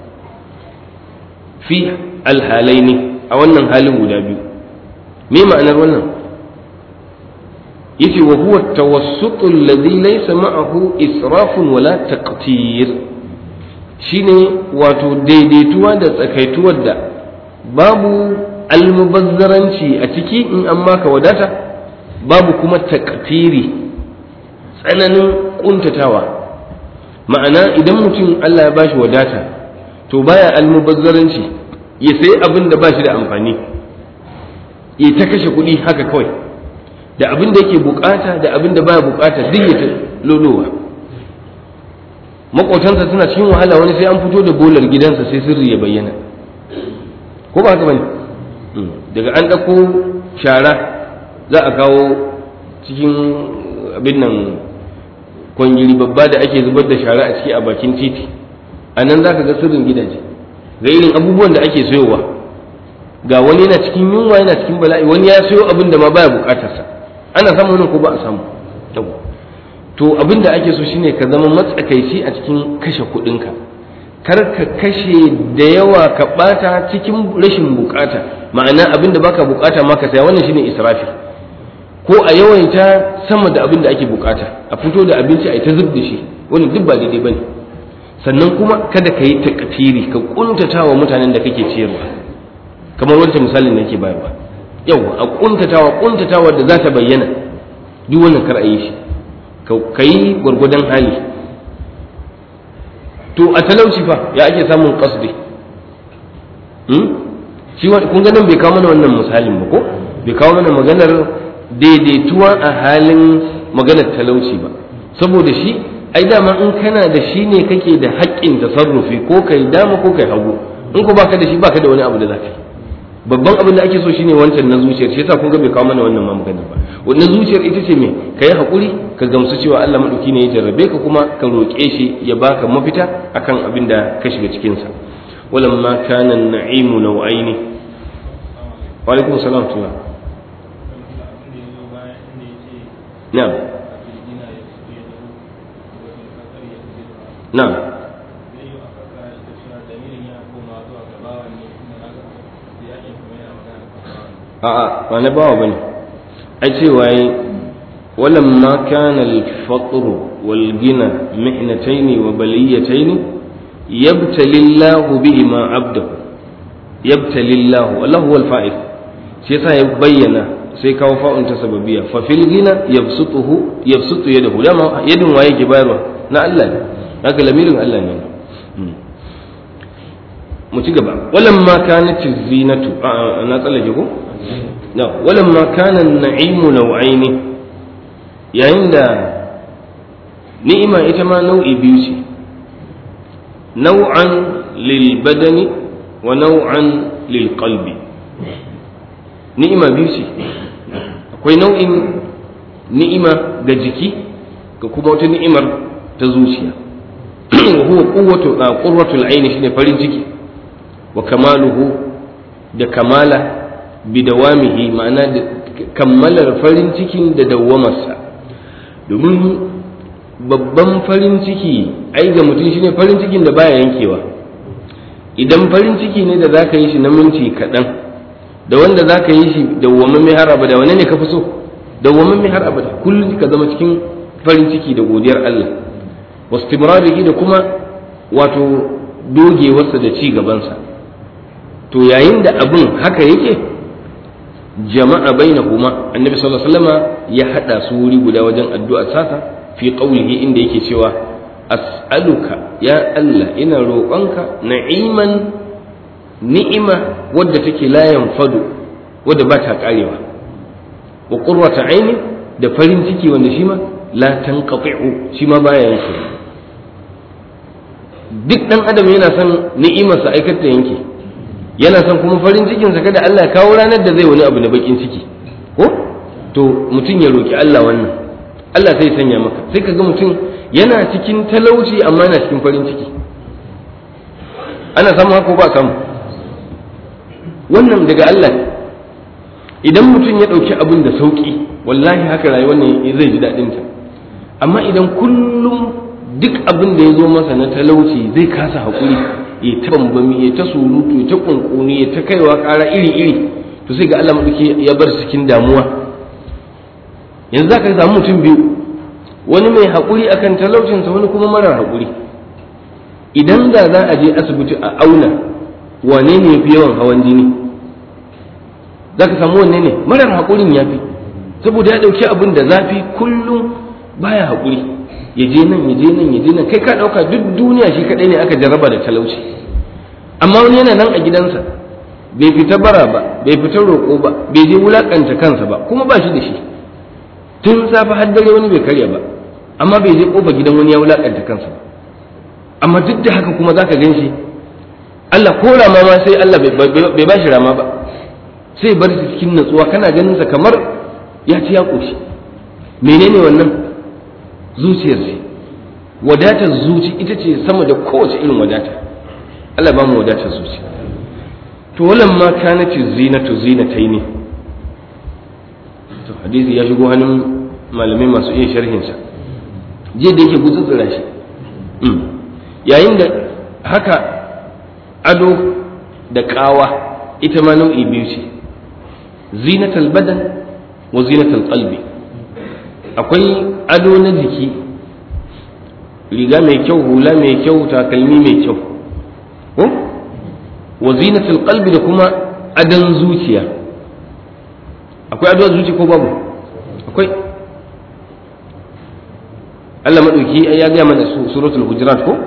B: fi alhalaini, a wannan halin guda biyu. Me ma'anar wannan? yace wa huwa at-tawassutu alladhi laysa ma'ahu israfun wala taqtir, shine wato daidaituwa da tsakaituwar da babu almubazzaranci a ciki in an maka wadata, babu kuma taqtiri, tsananin kuntatawa. Ma'ana idan mutum Allah ya bashi wadata, to baya almubazzaranci ya sai abin da bashi da amfani, ya ta kashe kuɗi haka kawai, da abin da yake bukata da abin da baya bukata duk ya lolowa. Makotansa suna cikin wahala, wani sai an fito da bolar gidansa sai sirri ya bayyana, ko ba haka bane? Daga an ɗauko shara za a kawo cikin abin nan kwangiri babba da ake zubar da shara a ciki a bakin titi, a nan za ka ga sirrin gidaje, ga irin abubuwan da ake sayowa. Ga wani yana cikin yunwa, yana cikin bala'i, wani ya sayo abin da ma baya bukatarsa. Ana samu wannan ko ba a samu? To abin da ake so shine ka zama matsakaici a cikin kashe kuɗinka, kar ka kashe da yawa ka ɓata cikin rashin bukata, ma'ana abin da baka bukata ma ka saya, wannan shine israfi. Ko a yawaita sama da abin da ake bukata, a fito da abinci a yi ta zub da shi, wannan duk ba daidai bane. Sannan kuma kada ka yi takatiri, ka kuntata wa mutanen da kake ciyarwa, kamar wancan misalin da yake bayarwa. Yau a kuntatawa kuntatawa da za ta bayyana, duk wannan kar a yi shi, ka yi gwargwadon hali. To a talauci fa ya ake samun qasdi? hmm? Shi kun ga nan bai kawo mana wannan misalin ba, ko bai kawo mana maganar daidaituwa a halin maganar talauci ba, saboda shi ai dama in kana da shi ne kake da haƙƙin tasarrufi, ko kai dama ko kai hagu. In ko baka da shi baka da wani abu da zaka yi. Babban abin da ake so shine wancan na zuciyar, shi yasa kun ga bai kawo mana wannan ma magana ba. Wannan zuciyar ita ce me? Kai hakuri, ka gamsu cewa Allah madauki ne ya jarrabe ka, kuma ka roƙe shi ya baka mafita akan abin da ka shiga cikin sa. Walamma kana an-na'imu naw'aini. Wa alaikum salam tuna. Na'am. na'am a'a ba na bawa bane ai cewa yi walamma kana al-faqr wal gina mihnatayn wa baliyatayn yabtali Allahu bihima 'abdahu yabtali Allahu Allahu wal fa'il shi yasa ya bayyana sai kawo fa'un ta sababiyya fa fil gina yabsutuhu yabsutu yadahu dama yadin waye ke bayarwa na Allah ne haka lamirin Allah ne mu ci gaba walamma kanat zinatu na tsallake ko na walamma kana an-na'imu naw'aini yayin da ni'ima ita ma nau'i biyu ce nau'an lil badani wa nau'an lil qalbi ni'ima biyu ce akwai nau'in ni'ima ga jiki ga kuma wata ni'imar ta zuciya huwa quwwatu qurratul aini shine farin ciki wa kamaluhu da kamala bidawamihi ma'ana da kammalar farin cikin da dawwamarsa domin babban farin ciki ai ga mutum shine farin cikin da baya yankewa idan farin ciki ne da zaka yi shi na minti kaɗan da wanda zaka yi shi dawwamamme har abada wanne ne ka fi so dawwamamme har abada kullum ka zama cikin farin ciki da godiyar Allah wastimrarihi da kuma wato dogewarsa da ci gabansa to yayin da abun haka yake jama'a bainahuma annabi sallallahu alaihi wasallama ya hada su wuri guda wajen addu'a sata fi qawlihi inda yake cewa as'aluka ya Allah ina roƙonka na'iman ni'ima wadda take la yanfadu wadda ba ta karewa wa qurrata aini da farin ciki wanda shi ma la tanqati'u shi ma baya yanke duk dan adam yana son ni'imarsa aikata yanke yana son kuma farin cikinsa kada Allah ya kawo ranar da zai wani abu na bakin ciki ko to mutum ya roki Allah wannan Allah sai sanya maka sai kaga mutum yana cikin talauci amma yana cikin farin ciki ana samu haka ba samu wannan daga Allah idan mutum ya dauki abin da sauki wallahi haka rayuwar ne zai ji dadin ta amma idan kullum duk abin da ya zo masa na talauci zai kasa hakuri ya ta bambami ya ta surutu ya ta kunkuni ya ta kaiwa kara iri-iri to sai ga Allah maɗauki ya bar cikin damuwa yanzu za ka samu mutum biyu wani mai haƙuri akan talaucinsa wani kuma marar haƙuri idan da za a je asibiti a auna wane ne ya fi yawan hawan jini za ka samu wanne ne marar haƙurin ya fi saboda ya ɗauki abin da zafi kullum baya haƙuri ya je nan ya je nan ya je nan kai ka dauka duk duniya shi kadai ne aka jarraba da talauci amma wani yana nan a gidansa bai fita bara ba bai fita roƙo ba bai je wulakanta kansa ba kuma ba shi da shi tun safe har dare wani bai karya ba amma bai je kofa gidan wani ya wulakanta kansa ba amma duk da haka kuma zaka gan shi Allah ko rama ma sai Allah bai ba shi rama ba sai bar shi cikin natsuwa kana ganin sa kamar ya ci ya koshi menene wannan zuciyar ce wadatar zuci ita ce sama da kowace irin wadata Allah ba mu wadatar zuci to walan ma kanati zinatu zinataini to hadisi ya shigo hannun malamai masu iya sharhin sa je da yake gutsutsura shi yayin da haka ado da kawa ita ma nau'i biyu ce zinatul badan wa zinatul qalbi akwai ado na jiki riga mai kyau hula mai kyau takalmi mai kyau ko wa zinatul qalbi da kuma adon zuciya akwai ado zuciya ko babu akwai Allah madauki ya ga mana suratul hujurat ko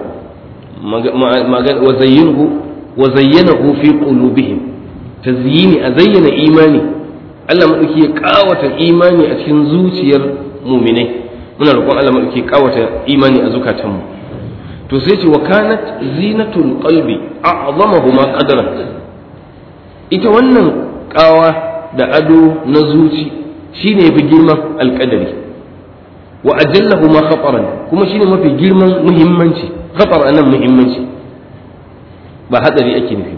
B: wa zayyinhu wa zayyanahu fi qulubihim tazyini azayyana imani Allah madauki ya kawata imani a cikin zuciyar mu'minai muna roƙon Allah madauki kawata imani a zukatanmu to sai ce wa kanat zinatul qalbi a'zamahuma qadran ita wannan kawa da ado na zuci shine yafi girman alƙadari wa ajallahuma khataran kuma shine mafi girman muhimmanci khatar anan muhimmanci ba hadari ake nufi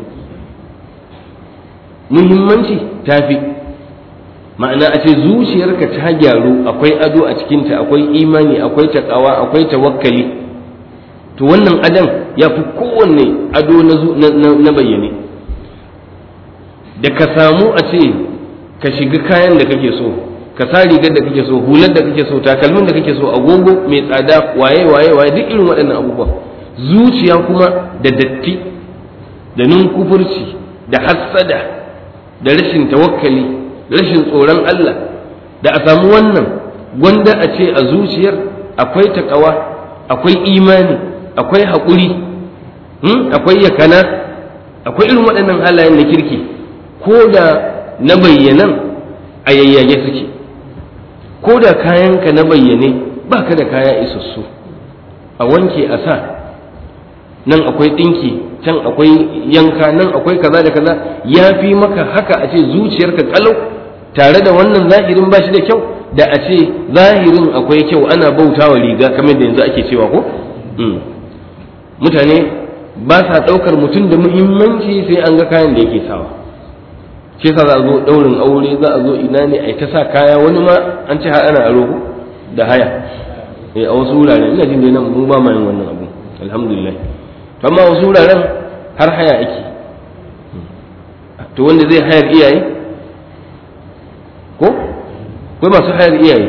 B: muhimmanci tafi ma'ana a ce zuciyarka ta gyaru akwai ado a cikinta akwai imani akwai takawa akwai tawakkali to wannan adon ya fi kowanne ado na bayyane. Da ka samu a ce ka shiga kayan da kake so, ka sa rigar da kake so, hular da kake so, takalmin da kake so, agogo mai tsada, waye waye waye duk irin waɗannan abubuwa. Zuciya kuma da datti da nunkufurci da hassada da rashin tawakkali da rashin tsoron Allah, da a samu wannan gwanda a ce a zuciyar akwai takawa, akwai imani, akwai haƙuri, akwai yakana, akwai irin waɗannan halayen na kirki, ko da na bayyanan a yayyage suke, ko da kayanka na bayyane ba ka da kaya isassu a wanke a sa, nan akwai ɗinki, can akwai yanka, nan akwai kaza da kaza, ya fi maka haka a ce zuciyarka kalau tare da wannan zahirin ba shi da kyau, da a ce zahirin akwai kyau ana bautawa riga kamar da yanzu ake cewa ko mutane ba sa ɗaukar mutum da muhimmanci sai an ga kayan da yake sawa. shi yasa za a zo ɗaurin aure, za a zo ina ne a ta sa kaya, wani ma an ce har ana aro da haya eh a wasu wuraren, ina jin dai nan mu ba ma yin wannan abu alhamdulillah, amma wasu wuraren har haya ake. to wanda zai hayar iyaye ko kai masu hayar iyaye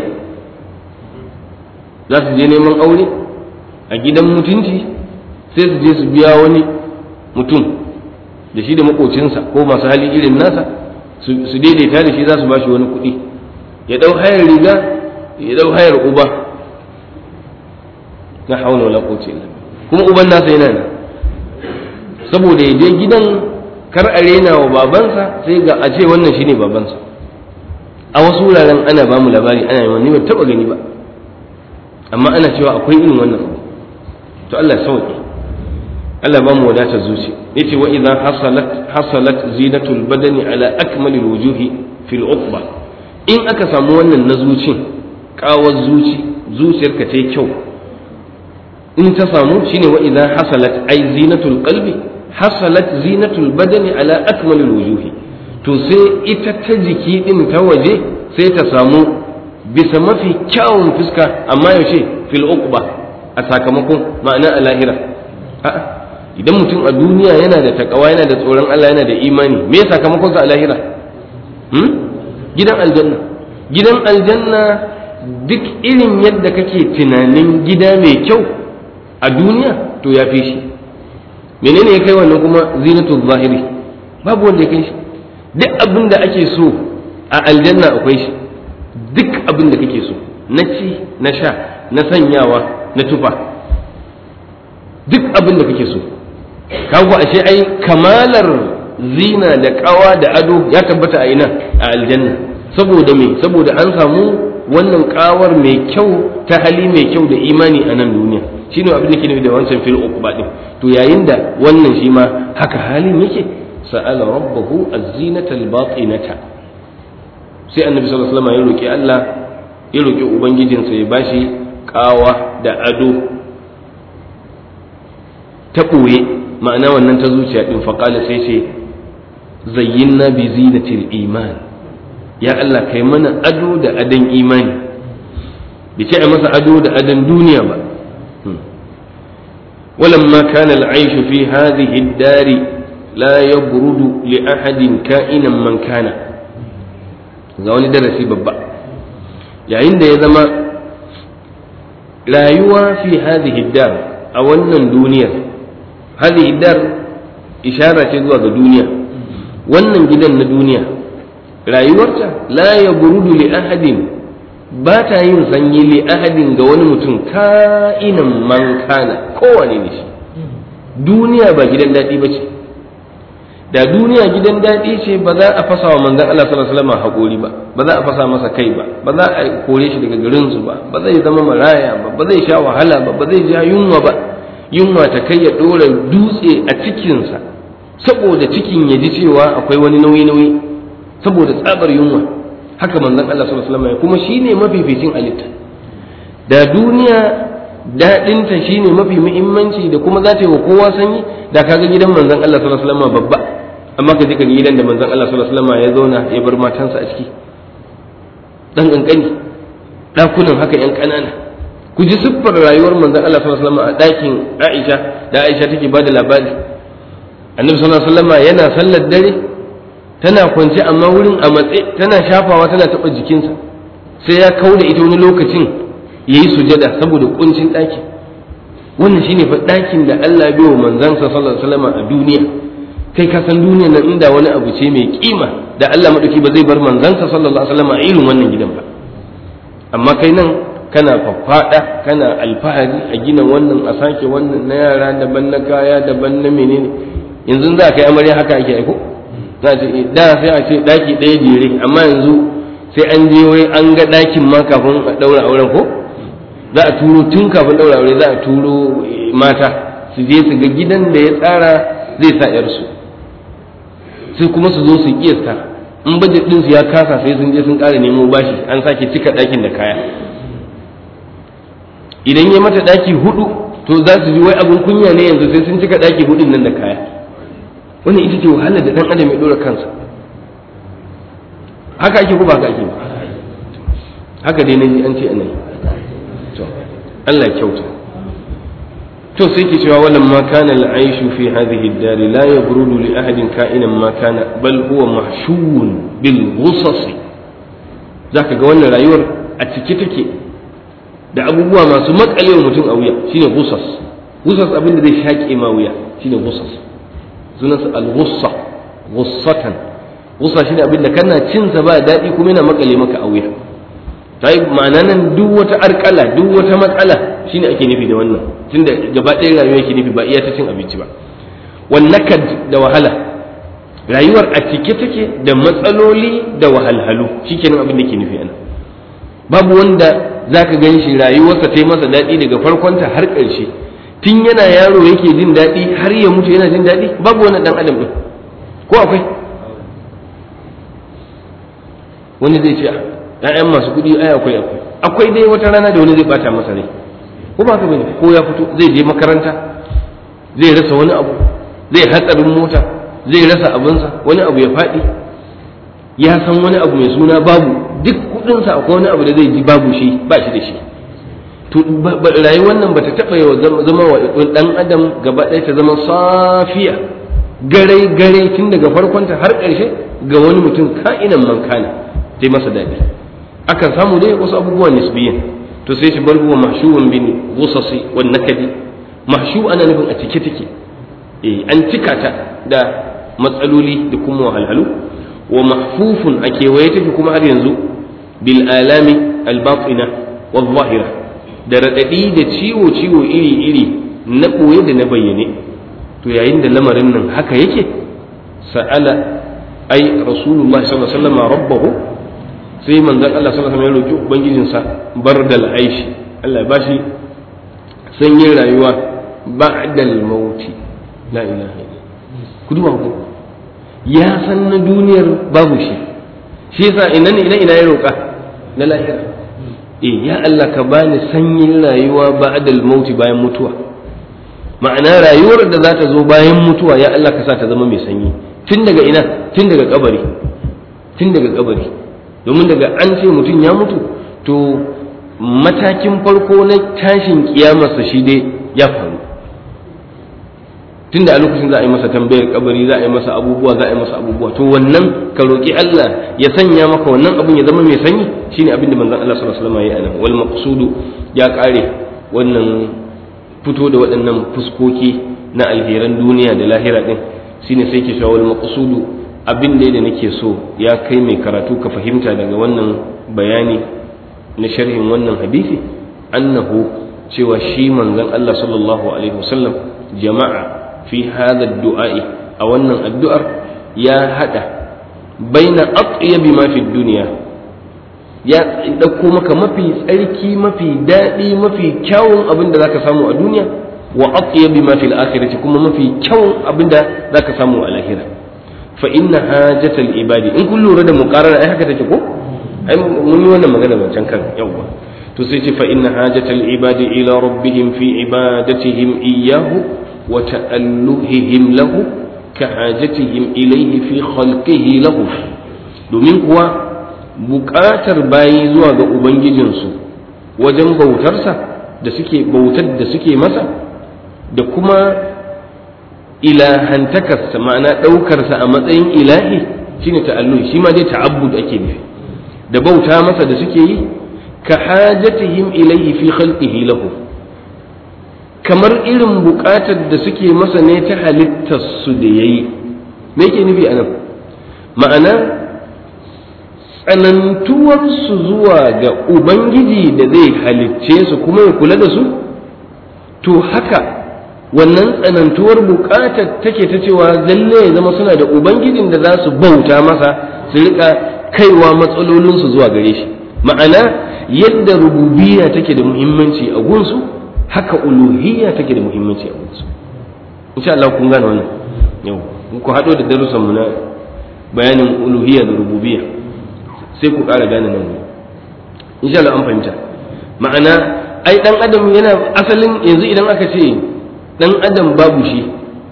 B: za su je neman aure a gidan mutunci, sai su je su biya wani mutum da shi da makocinsa ko masu hali irin nasa su daidaita da shi, za su ba shi wani kuɗi ya ɗau hayar riga ya ɗau hayar uba, na haula wala quwwata illa billah, kuma uban nasa yana nan saboda ya je gidan kar a rena wa babansa, sai ga a ce wannan shine babansa. A wasu wuraren ana ba mu labari, ana yi wani ban taɓa gani ba, amma ana cewa akwai irin wannan abu. to Allah ya sauke, Allah ba mu wadatar zuci. yace wa idza hasalat hasalat zinatul badani ala akmalil wujuhi fil uqba, in aka samu wannan na zucin, kawar zuci, zuciyarka ta yi kyau, in ta samu shine wa idza hasalat ay zinatul qalbi hasalat zinatul badani ala akmalil wujuhi, to sai ita ta jiki din ta waje sai ta samu bisa mafi kyawun fuska, amma yaushe fil uqba, a sakamakon ma'ana a lahira. a'a idan mutum a duniya yana da takawa, yana da tsoron Allah, yana da imani, me sakamakon sa a lahira? hmm? gidan aljanna. Gidan aljanna duk irin yadda kake tunanin gida mai kyau a duniya to ya fi shi. menene ya kai wannan kuma zinatul zahiri? babu wanda ya kai shi. duk abin da ake so a aljanna akwai shi, duk abin da kake so na ci na sha na sanyawa na tufa, duk abin da kake so. kago ashe ai kamalar zina da kawa da ado ya tabbata a ina? a aljanna. saboda me? saboda an samu wannan kawar mai kyau ta hali mai kyau da imani a nan duniya. shine abin da ke nufi da wancan fil uqba din. to yayin da wannan shi ma haka halin yake, sa'ala rabbahu az-zinata al-batinata, sai annabi sallallahu alaihi wasallam ya roki Allah, ya roki ubangijinsa ya bashi kawa da ado ta ɓoye, ma'ana wannan ta zuciya din. faqala sai ce zayyinna bi zinatil iman, ya Allah kai mana ado da adon imani, bai ce a masa ado da adon duniya ba. ولما كان العيش في هذه الدار لا يبرد لأحد كائنا من كان. زواني درسي ببا yayin da ya zama rayuwa fi hadhihi dar, a wannan duniyar, hadhihi dar ishara ce zuwa ga duniya, wannan gidan na duniya rayuwarta la yabrudu li ahadin, ba ta yin sanyi li ahadin ga wani mutum, ka'inan man kana, kowane ne shi. duniya ba gidan daɗi ba ce. da duniya gidan daɗi ce ba za a fasa wa manzon Allah sallallahu alaihi wasallam haƙori ba, ba za a fasa masa kai ba, ba za a kore shi daga garin su ba, ba zai zama maraya ba, ba zai sha wahala ba, ba zai ja yunwa ba, yunwa ta kai ya ɗora dutse a cikinsa saboda cikin ya ji cewa akwai wani nauyi-nauyi saboda tsabar yunwa. haka manzon Allah sallallahu alaihi wasallam kuma shine mafificin halitta. da duniya daɗinta shine mafi muhimmanci da kuma za ta yi wa kowa sanyi, da kaga gidan manzon Allah sallallahu alaihi wasallam babba, amma ka je ka gidan da manzon Allah sallallahu alaihi wasallam ya zauna ya bar matansa a ciki, dan kankani, dakunan haka yan kanana, ku ji siffar rayuwar manzon Allah sallallahu alaihi wasallam a ɗakin Aisha da Aisha take bada labari annabi sallallahu alaihi wasallam yana sallar dare tana kwance amma wurin a matse tana shafawa tana taɓa jikinsa sai ya kauda ita wani lokacin yayi sujada saboda kuncin ɗaki wannan shine fa ɗakin da Allah ya biyo manzansa sallallahu alaihi wasallam a duniya kai ka san duniya nan inda wani abu ce mai kima da Allah madauki ba zai bar manzansa sallallahu alaihi wasallam a irin wannan gidan ba amma kai nan kana faffada kana alfahari a gina wannan a sake wannan na yara daban na kaya daban na menene yanzu za ka yi amarya haka ake aiko za ce da sai a ce daki ɗaya jere amma yanzu sai an je wai an ga dakin ma kafin a daura auren ko za a turo tun kafin daura aure za a turo mata su je su ga gidan da ya tsara zai sa yarsu sai kuma su zo su kiyasta in budget din su ya kasa sai sun je sun ƙara nemo bashi an sake cika ɗakin da kaya idan ya mata ɗaki hudu to za su ji wai abin kunya ne yanzu sai sun cika ɗaki hudun nan da kaya wannan ita ce wahala da ɗan adam ya ɗora kansa haka ake ko ba haka ake ba haka dai na ji an ce ana yi to Allah ya kyauta to sai ke cewa walan ma kana al-aishu fi hadhihi ad-dar la yabrudu li ahadin ka'inan ma kana bal huwa mahshun bil ghusas zaka ga wannan rayuwar a cike take da abubuwa masu makalewa mutum a wuya shine ghusas ghusas abin da zai shaƙe ma wuya shine ghusas sunansa al-ghussa ghussatan ghussa shine abin da kana cin sa ba daɗi kuma yana makale maka a wuya tai ma'ana nan duk wata arkala duk wata matsala shine ake nufi da wannan tunda gaba ɗaya rayuwa yake nufi ba iya ta cin abinci ba wannakad da wahala rayuwar a cike take da matsaloli da wahalhalu shikenan abin da ke nufi ana babu wanda zaka gan shi rayuwarsa ta yi masa daɗi daga farkonta har ƙarshe tun yana yaro yake jin daɗi har ya mutu yana jin daɗi babu wani ɗan adam ɗin ko akwai wani zai ce ‘ya'yan masu kuɗi ai akwai akwai akwai dai wata rana da wani zai bata masa rai ko ba ka bane ko ya fito zai je makaranta zai rasa wani abu zai hatsarin mota zai rasa abinsa wani abu ya faɗi ya san wani abu mai suna babu duk kuɗinsa akwai wani abu da zai ji babu shi ba shi da shi to rayuwar nan bata taɓa yawa zama wa ɗan adam gaba ɗaya ta zama safiya garai garai tun daga farkonta har ƙarshe ga wani mutum ka'inan man kana sai masa daɗi akan samu dai wasu abubuwa nisbiyan to sai shi bar huwa mahshuwan bin ghusasi wan nakadi mahshu ana nufin a cike take eh an cika ta da matsaloli da kuma wahalhalu wa mahfufun a kewaye take kuma har yanzu bil alami al batina wal zahira da radadi da ciwo ciwo iri iri na boye da na bayyane to yayin da lamarin nan haka yake sa'ala ai rasulullahi sallallahu alaihi wasallam rabbahu sai manzon Allah sallallahu alaihi wasallam ya roki ubangijinsa bardal aishi Allah ya bashi sanyin rayuwa ba'dal mauti la ilaha illa ku duba ku ya san na duniyar babu shi shi yasa ina ina ina ya roka na lahira eh ya Allah ka bani sanyin rayuwa ba'dal mauti bayan mutuwa ma'ana rayuwar da za ta zo bayan mutuwa ya Allah ka sa ta zama mai sanyi tun daga ina tun daga kabari tun daga kabari domin daga an ce mutum ya mutu to matakin farko na tashin kiyamarsa shi dai ya faru tunda a lokacin za a yi masa tambayar kabari za a yi masa abubuwa za a yi masa abubuwa to wannan ka roki Allah ya sanya maka wannan abin ya zama mai sanyi shine abin da manzon Allah sallallahu alaihi wasallam ya yi anan wal maqsudu ya kare wannan fito da waɗannan fuskoki na alheran duniya da lahira din shine sai ke shawal maqsudu abin da nake so ya kai mai karatu ka fahimta daga wannan bayani na sharhin wannan hadisi annahu cewa shi manzon Allah sallallahu alaihi wasallam jama'a fi hadha ad-du'a'i a wannan addu'ar ya hada baina atyabi ma fi dunya ya dauko maka mafi tsarki mafi dadi mafi kyawun abin da zaka samu a duniya wa atyabi ma fi al-akhirati kuma mafi kyawun abin da zaka samu a lahira fa inna hajatal ibadi in kun lura da muqarrar ai haka take ko ai mun yi wannan magana ban can kan yawa to sai ce fa inna hajatal ibadi ila rabbihim fi ibadatihim iyyahu wa ta'alluhihim lahu ka hajatihim ilayhi fi khalqihi lahu domin kuwa buƙatar bayi zuwa ga ubangijinsu wajen bautarsa da suke bautar da suke masa da kuma ilahantakarsa ma'ana ɗaukarsa a matsayin ilahi shine ta'alluhi shi ma dai ta'abbud ake nufi da bauta masa da suke yi ka hajatihim ilayhi fi khalqihi lahu kamar irin buƙatar da suke masa ne ta halittar su da yayi me yake nufi anan ma'ana tsanantuwarsu zuwa ga ubangiji da zai halicce su kuma ya kula da su to haka wannan tsanantuwar bukatar take ta cewa lalle ya zama suna da ubangijin da za su bauta masa su rika kaiwa matsalolinsu zuwa gare shi ma'ana yadda rububiyya take da muhimmanci a gunsu haka uluhiyya take da muhimmanci a gunsu insha Allah kun gane wannan yau ku haɗo da darussan mu na bayanin uluhiyya da rububiyya sai ku ƙara gane nan insha Allah an fahimta ma'ana ai dan adam yana asalin yanzu idan aka ce dan adam babu shi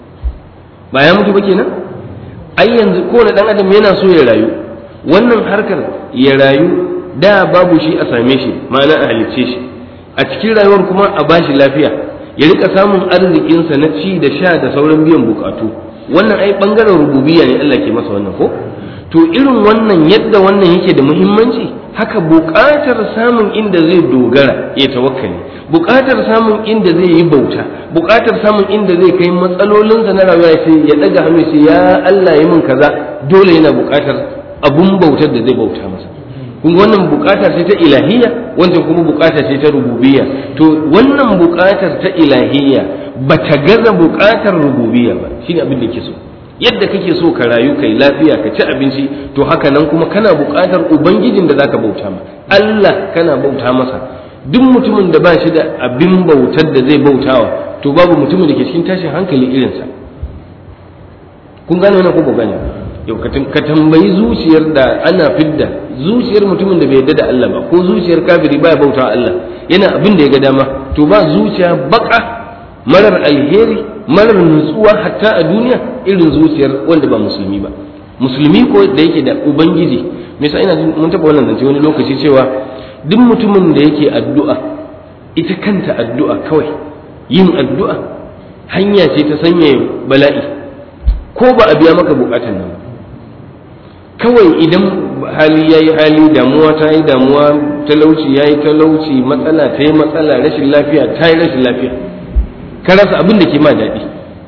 B: ba ya mutu ba kenan ai yanzu kowane dan adam yana so ya rayu wannan harkar ya rayu da babu shi a same shi ma'ana a halicce shi a cikin rayuwar kuma a bashi lafiya ya rika samun arzikinsa na ci da sha da sauran biyan bukatu wannan ai bangaren rububiyya ne Allah ke masa wannan ko to irin wannan yadda wannan yake da muhimmanci haka buƙatar samun inda zai dogara ya tawakkali buƙatar samun inda zai yi bauta buƙatar samun inda zai kai matsalolinsa na rayuwa sai ya daga hannu sai ya Allah yi min kaza dole yana buƙatar abun bautar da zai bauta masa kun wannan buƙata ce ta ilahiyya wancan kuma buƙata ce ta rububiyya to wannan buƙatar ta ilahiyya bata gaza buƙatar rububiyya ba shine abin da yake so yadda kake so ka rayu kai lafiya ka ci abinci to haka nan kuma kana buƙatar ubangijin da zaka bauta ma Allah kana bauta masa duk mutumin da ba shi da abin bautar da zai bautawa to babu mutumin da ke cikin tashin hankali irinsa kun gane wannan ko ba gane yau ka tambayi zuciyar da ana fidda zuciyar mutumin da bai yarda da Allah ba ko zuciyar kafiri baya bautawa Allah yana abin da ya ga dama to ba zuciya baka marar alheri marar nutsuwa hatta a duniya irin zuciyar wanda ba musulmi ba musulmi ko da yake da ubangiji me yasa ina mun taba wannan zance wani lokaci cewa duk mutumin da yake addu'a ita kanta addu'a kawai yin addu'a hanya ce ta sanya bala'i ko ba a biya maka bukatan nan kawai idan hali yayi hali damuwa ta yi damuwa talauci yayi talauci matsala ta yi matsala rashin lafiya ta yi rashin lafiya ka rasa abin da ke ma daɗi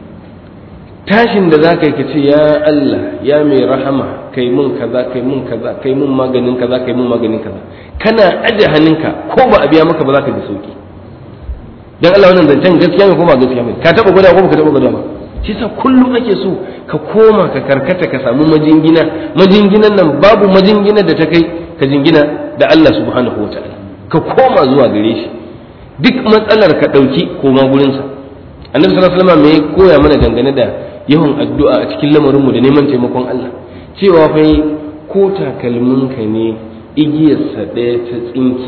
B: tashin da za ka yi ka ce ya Allah ya mai rahama kai mun kaza kai mun kaza kai mun maganin kaza kai mun maganin kaza kana aje hannunka ko ba a biya maka ba za ka ji sauki dan Allah wannan zancen gaskiya ne ko ba gaskiya ne ka taba gwada ko ba ka taba gwada ba shi sa kullum ake so ka koma ka karkata ka samu majingina majinginan nan babu majingina da ta kai ka jingina da Allah subhanahu wataala ka koma zuwa gare shi duk matsalar ka dauki koma gurin sa annabi sallallahu alaihi wasallam me koya mana dangane da yawan addu'a a cikin lamarinmu da neman taimakon Allah cewa fa ko takalminka ne igiyarsa ɗaya ta tsinki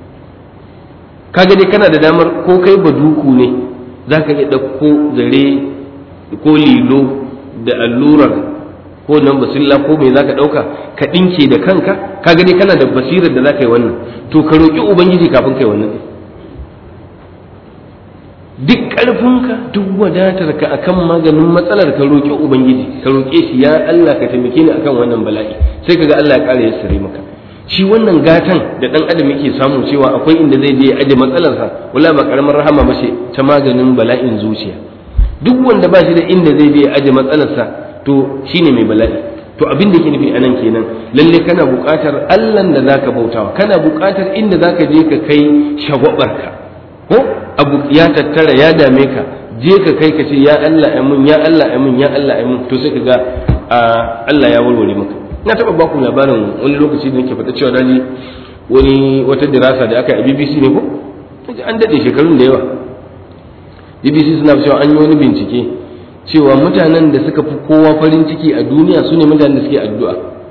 B: kaga dai kana da damar ko kai baduku ne za ka iya ɗauko zare ko lilo da allurar ko nan basilla ko mai za ka ɗauka ka ɗinke da kanka kaga dai kana da basirar da za ka yi wannan to ka roƙi ubangiji kafin kai wannan duk ƙarfinka duk wadatarka akan maganin matsalar ka roƙi ubangiji ka roƙe shi ya Allah ka taimake ni akan wannan bala'i sai kaga Allah ya ƙara yassare maka shi wannan gatan da dan adam yake samu cewa akwai inda zai je aje matsalarsa wala ba karamar rahama ba ce ta maganin bala'in zuciya duk wanda ba shi da inda zai je aje matsalarsa to shine mai bala'i to abin da yake nufi anan kenan lalle kana buƙatar Allah da zaka bautawa kana buƙatar inda zaka je ka kai shagwabarka ko abu ya tattara ya dame ka je ka kai ka ce ya Allah amin ya Allah amin ya Allah amin to sai ka ga Allah ya warware maka na taba ba ku labarin wani lokaci da nake faɗa cewa daji wani wata dirasa da aka yi a B B C ne ko an dade shekarun da yawa B B C suna cewa an yi wani bincike cewa mutanen da suka fi kowa farin ciki a duniya su ne mutanen da suke addu'a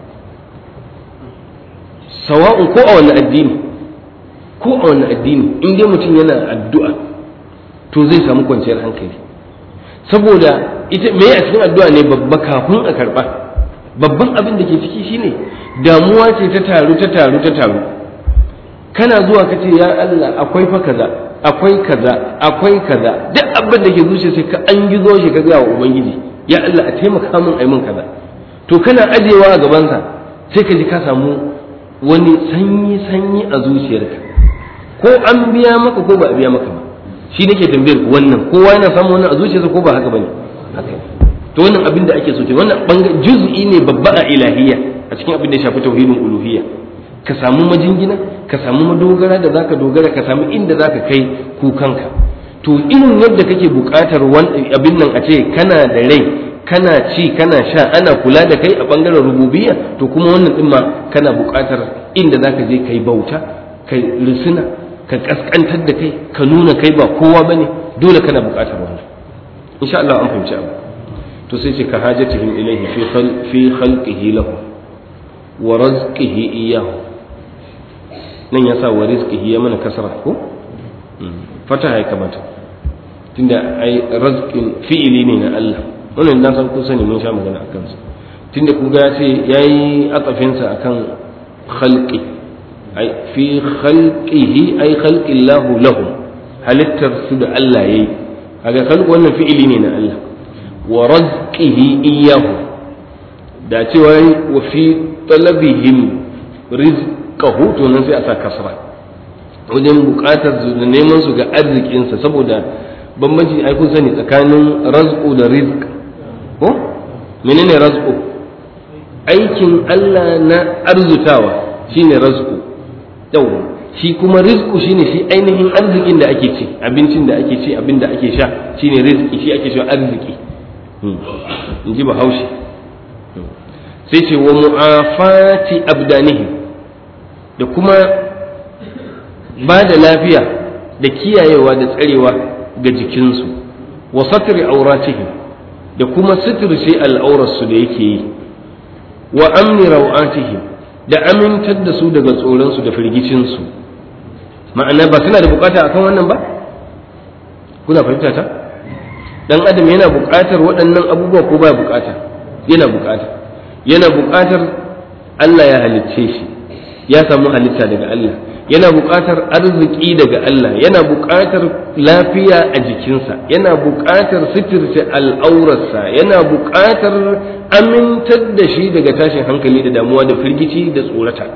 B: sawa'un ko a wani addini ko a wani addini in dai mutum yana addu'a to zai samu kwanciyar hankali saboda ita me a cikin addu'a ne babba kafin a karba babban abin da ke ciki shine damuwa ce ta taru ta taru ta taru kana zuwa ka ce ya Allah akwai fa kaza akwai kaza akwai kaza duk abin da ke zuciya sai ka an gizo shi ka ga wa ubangiji ya Allah a taimaka min ai min kaza to kana ajewa a gabansa sai ka ji ka samu wani sanyi sanyi a zuciyarka ko an biya maka ko ba a biya maka ba shi nake tambayar ku wannan kowa yana samu wannan a zuciyarsa ko ba haka bane haka to wannan abin da ake so ke wannan bangaren juz'i ne babba a ilahiyya a cikin abin da ya shafi tauhidin uluhiyya ka samu majingina ka samu madogara da zaka dogara ka samu inda zaka kai kukanka to irin yadda kake buƙatar abin nan a ce kana da rai kana ci kana sha ana kula da kai a bangaren rububiyya to kuma wannan din ma kana buƙatar inda zaka je kai bauta kai risina ka kaskantar da kai ka nuna kai ba kowa bane dole kana buƙatar wannan insha Allah an fahimci abu to sai ce ka hajatihim ilayhi fi khal fi khalqihi lahu wa rizqihi iyyahu nan yasa wa rizqihi ya mana kasra ko fataha ya kamata tunda ai rizqin fi'ili ne na Allah wannan dan san kun sani mun sha magana akan sa tunda kun ga yace yayi atafin sa akan khalqi ai fi khalqihi ai khalqillahu lahu halittar su da Allah yayi kaga khalq wannan fi'ili ne na Allah wa rizqihi iyyahu da cewa wa fi talabihim rizqahu to nan sai a sa kasra wajen bukatar su da neman su ga arzikinsa saboda bambanci ai kun sani tsakanin razqu da rizq ko menene razqu aikin Allah na arzutawa shine razqu yau shi kuma rizqu shine shi ainihin arzikin da ake ci abincin da ake ci abin da ake sha shine rizqi shi ake cewa arziki in ji bahaushe sai ce wa mu'afati abdanihim da kuma ba da lafiya da kiyayewa da tsarewa ga jikinsu wa satri auratihim da kuma suturce al'aurarsu da yake yi wa amni rawatihim da amintar da su daga tsoronsu da firgicinsu ma'ana ba suna da bukata akan wannan ba kuna fahimta ta dan adam yana bukatar waɗannan abubuwa ko ba bukata yana bukata yana bukatar Allah ya halicce shi ya samu halitta daga Allah yana buƙatar arziki daga Allah yana buƙatar lafiya a jikinsa yana buƙatar sitirce al'aurarsa yana buƙatar amintar da shi daga tashin hankali da damuwa da firgici da tsorata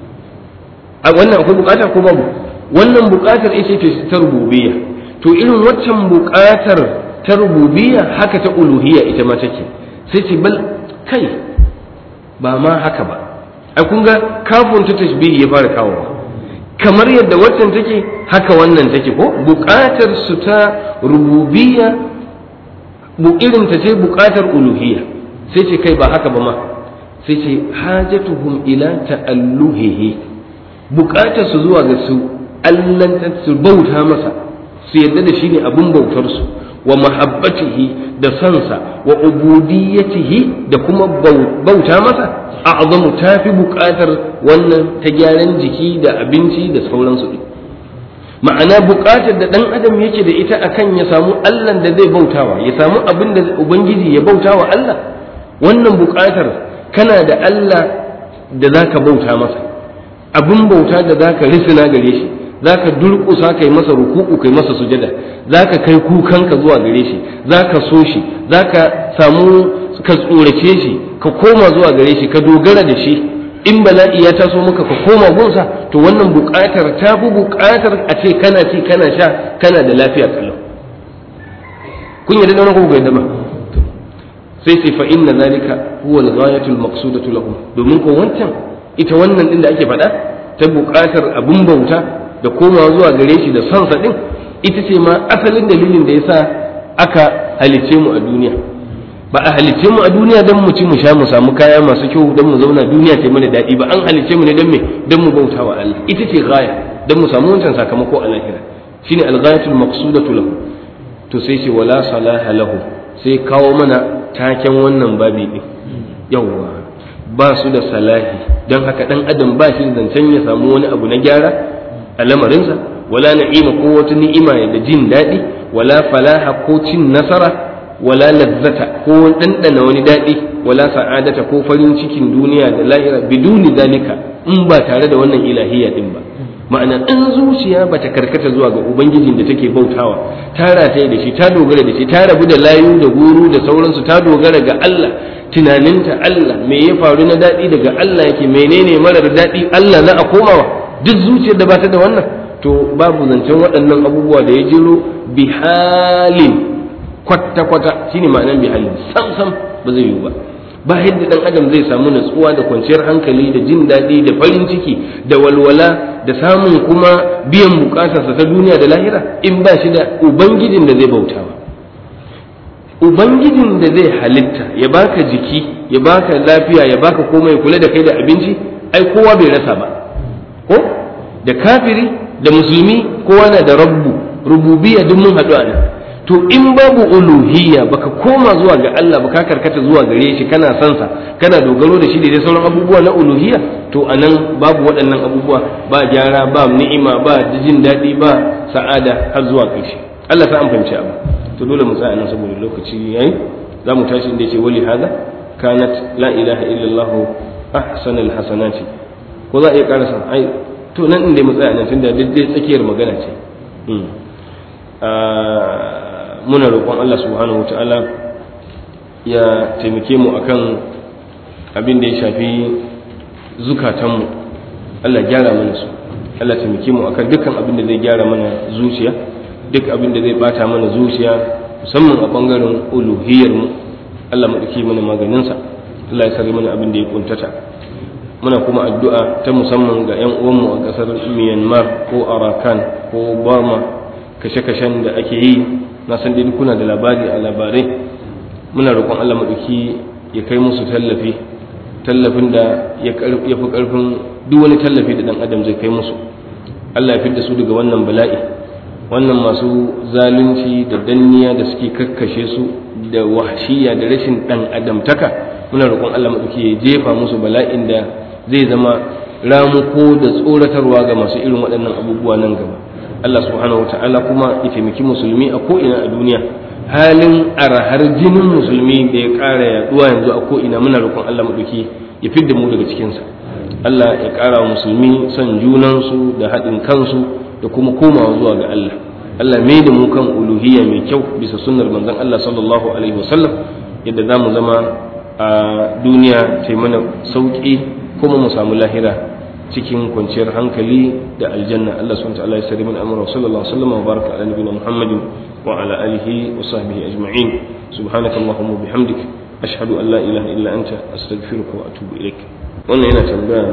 B: a wannan akwai buƙata ko babu wannan buƙatar ita ce ta rububiyya to irin waccan buƙatar ta rububiyya haka ta uluhiyya ita ma take sai ce bal kai ba ma haka ba a kun ga kafin ta tashbihi ya fara kawowa kamar yadda waccan take haka wannan take ko buƙatar su ta rububiyya bu irin ta ce buƙatar uluhiyya sai ce kai ba haka ba ma sai ce hajatuhum ila ta'alluhihi buƙatar su zuwa ga su allantar su bauta masa su yadda da shi ne abin bautar su wa mahabbatihi da sansa wa ubudiyyatihi da kuma bauta masa a'zamu tafi buƙatar wannan ta gyaran jiki da abinci da sauransu din ma'ana buƙatar da ɗan adam yake da ita akan ya samu Allah da zai bautawa ya samu abin da ubangiji ya bautawa Allah wannan buƙatar kana da Allah da zaka bauta masa abin bauta da zaka risina gare shi zaka durƙusa kai masa ruku'u kai masa sujada zaka kai kukanka zuwa gare shi zaka so shi zaka samu ka tsorace shi ka koma zuwa gare shi ka dogara da shi in bala'i ya taso maka ka koma gunsa to wannan buƙatar ta fi buƙatar a ce kana ci kana sha kana da lafiya kalau kun yarda da wannan ko bai ba sai sai fa inna zalika huwa al-ghayatu al-maqsudatu lahum domin ko wancan ita wannan din da ake faɗa ta buƙatar abun bauta da komawa zuwa gare shi da son sa din ita ce ma asalin dalilin da yasa aka halice mu a duniya ba a halice mu a duniya don mu ci mu sha mu samu kaya masu kyau don mu zauna duniya ta mana daɗi ba an halice mu ne don me don mu bauta wa Allah ita ce gaya don mu samu wancan sakamako a lahira shine al-ghayatul maqsudatu lahu to sai ce wala salaha lahu sai kawo mana taken wannan babi din yawa ba su da salahi don haka dan adam ba shi zancen ya samu wani abu na gyara a lamarinsa wala na'ima ko wata ni'ima da jin daɗi wala falaha ko cin nasara wala lazzata ko ɗanɗana wani daɗi wala sa'adata ko farin cikin duniya da lahira biduni dalika in ba tare da wannan ilahiyya din ba ma'ana in zuciya bata karkata zuwa ga ubangijin da take bautawa ta rataye da shi ta dogara da shi ta rabu da layu da guru da sauransu ta dogara ga Allah tunaninta Allah me ya faru na daɗi daga Allah yake menene marar daɗi Allah za a komawa duk zuciyar da bata da wannan to babu zancen waɗannan abubuwa da ya jiro bihalin kwata-kwata shine ma'anar bihalin sam sam ba zai yiwu ba ba yadda dan adam zai samu natsuwa da kwanciyar hankali da jin daɗi da farin ciki da walwala da samun kuma biyan bukatarsa ta duniya da lahira in ba shi da ubangijin da zai bautawa ubangijin da zai halitta ya baka jiki ya baka lafiya ya baka komai kula da kai da abinci ai kowa bai rasa ba ko da kafiri da musulmi kowa na da rabbu rububiyya duk mun haɗu a nan to in babu uluhiyya baka koma zuwa ga Allah baka karkata zuwa gare shi kana san sa kana dogaro da shi da dai sauran abubuwa na uluhiyya to anan babu waɗannan abubuwa ba gyara ba ni'ima ba jin daɗi ba sa'ada har zuwa ƙarshe Allah ta an fahimci abu to dole mu tsaya nan saboda lokaci yayi za mu tashi inda yace wali hada kanat la ilaha illallah ahsanul hasanati ko za a iya karasa ai to nan inda mu tsaya nan tunda daidai tsakiyar magana ce muna roƙon Allah subhanahu wa ta'ala ya taimake mu akan abin da ya shafi zukatanmu Allah gyara mana su Allah taimake mu akan dukkan abin da zai gyara mana zuciya duk abin da zai bata mana zuciya musamman a bangaren uluhiyar mu Allah mu dake mana maganin sa Allah ya sare mana abin da ya kuntata muna kuma addu'a ta musamman ga ƴan uwanmu a ƙasar Myanmar ko Arakan ko Burma kashe-kashen da ake yi na san dai kuna da labari a labarai muna roƙon Allah maɗauki ya kai musu tallafi tallafin da ya fi ƙarfin duk wani tallafi da ɗan adam zai kai musu Allah ya fidda su daga wannan bala'i wannan masu zalunci da danniya da suke kakkashe su da wahshiya da rashin ɗan adamtaka muna roƙon Allah maɗauki ya jefa musu bala'in da zai zama ramuko da tsoratarwa ga masu irin waɗannan abubuwa nan gaba Allah subhanahu wata'ala kuma ya taimaki musulmi a ko'ina a duniya halin arahar jinin musulmi da ya ƙara yaduwa yanzu a ko'ina muna roƙon Allah maɗauki ya fidda mu daga cikinsa Allah ya ƙara wa musulmi son junansu da haɗin kansu da kuma komawa zuwa ga Allah Allah mai da mu kan uluhiyya mai kyau bisa sunnar manzon Allah sallallahu alaihi wasallam yadda za mu zama a duniya ta mana sauƙi kuma mu samu lahira cikin kwanciyar hankali da aljanna Allah subhanahu wa ta'ala ya sari min amra sallallahu alaihi wasallam wa baraka ala nabiyina Muhammadin wa ala alihi wa sahbihi ajma'in subhanaka allahumma wa bihamdik ashhadu an la ilaha illa anta astaghfiruka wa atubu ilaik wannan yana tambaya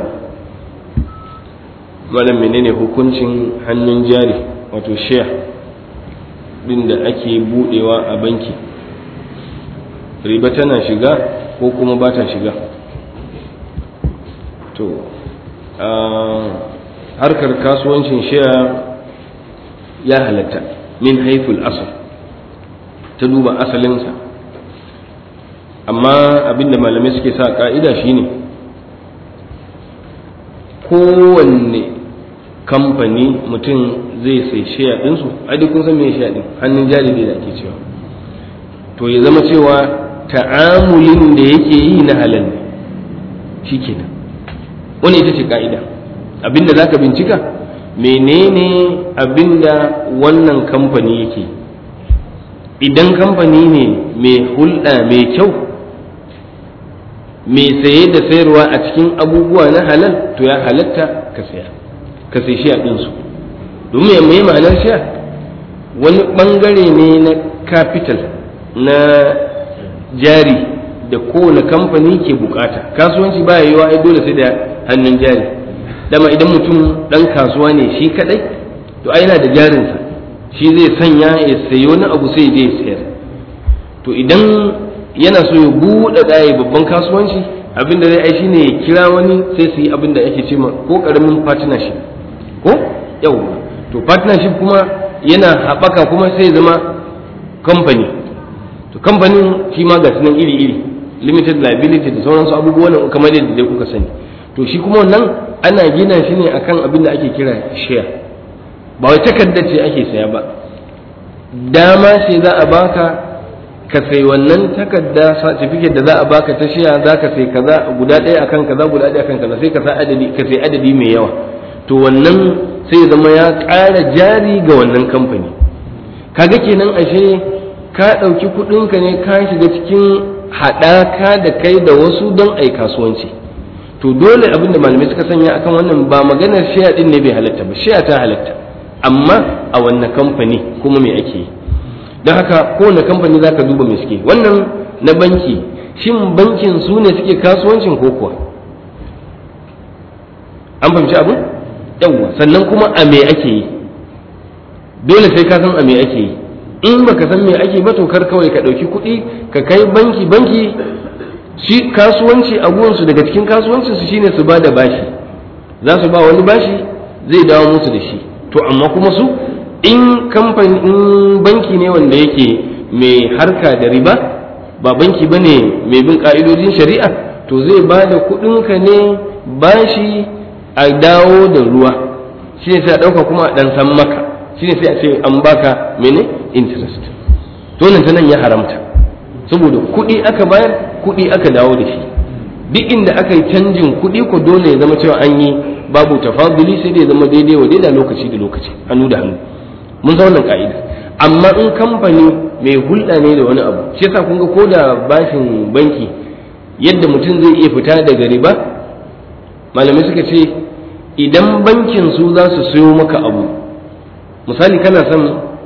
B: malam menene hukuncin hannun jari wato share din da ake budewa a banki riba tana shiga ko kuma ba ta shiga to harkar kasuwancin shiya ya halatta min haiful asal ta duba asalinsa amma abinda malamai suke sa ka'ida shine kowanne kamfani mutum zai sai shiya ɗinsu a duk kun san me shiya ɗin hannun jari da ake cewa to ya zama cewa ta'amulin da yake yi na halal ne shi kenan wani ita ce ka'ida abinda za ka bincika menene abinda wannan kamfani yake idan kamfani ne mai hulɗa mai kyau mai saye da sayarwa a cikin abubuwa na halal to ya halatta ka saya ka sai shiya ɗinsu domin ya mai ma'anar shiya wani ɓangare ne na capital na jari da kowane kamfani ke bukata kasuwanci ba yiwa ai dole sai da hannun jari dama idan mutum dan kasuwa ne shi kadai to ai yana da jarinsa shi zai sanya ya sayi wani abu sai je ya sayar to idan yana so ya buɗe ɗaya babban kasuwanci abinda zai ai shine ya kira wani sai su yi abinda ake ce ko karamin partnership ko yau to partnership kuma yana haɓaka kuma sai zama kamfani to kamfanin shi ma ga sunan iri-iri limited liability da sauransu abubuwan kamar yadda dai kuka sani to shi kuma wannan ana gina shi ne akan abin da ake kira share ba wai takardar ce ake saya ba dama ce za a baka ka sai wannan takarda certificate da za a baka ta share za ka sai kaza guda ɗaya akan kaza guda ɗaya akan kaza sai ka sa adadi ka sai adadi mai yawa to wannan sai ya zama ya ƙara jari ga wannan kamfani. Kaga kenan ashe ka ɗauki kuɗinka ne ka shiga cikin haɗaka da kai da wasu don ai kasuwanci. To dole abin da malamai suka sanya akan wannan ba maganar shiya ɗin ne bai halatta ba, shiya ta halatta, amma a wannan kamfani kuma me ake yi. Don haka kowane kamfani za ka duba me suke. Wannan na banki, shin bankin su ne suke kasuwancin ko kuwa? An fahimci abin? Yawwa, sannan kuma a me ake yi? Dole sai ka san a me ake yi. In baka san me ake ba to kar kawai ka ɗauki kuɗi ka kai banki, banki shi kasuwanci a gunsu daga cikin kasuwancinsu shine su ba da bashi, za su ba wani bashi zai dawo musu da shi. To amma kuma su in kamfani in banki ne wanda yake mai harka da riba, ba banki ba ne mai bin ƙa'idojin shari'a, to zai ba da kuɗinka ne bashi a dawo da ruwa, shi ne sai a ɗauka kuma a ɗan san maka, shi ne sai a ce an baka mene interest. To nan ta nan ya haramta, saboda kuɗi aka bayar kuɗi aka dawo da shi. Duk inda aka yi canjin kuɗi ko dole ya zama cewa an yi babu tafaduli, sai da ya zama daidai wa daidai lokaci da lokaci, hannu da hannu. Mun san wannan ka'ida. Amma in kamfani mai hulɗa ne da wani abu, shi yasa kun ga ko da bashin banki yadda mutum zai iya fita daga riba, malamai suka ce idan bankin su za su sayo maka abu, misali kana son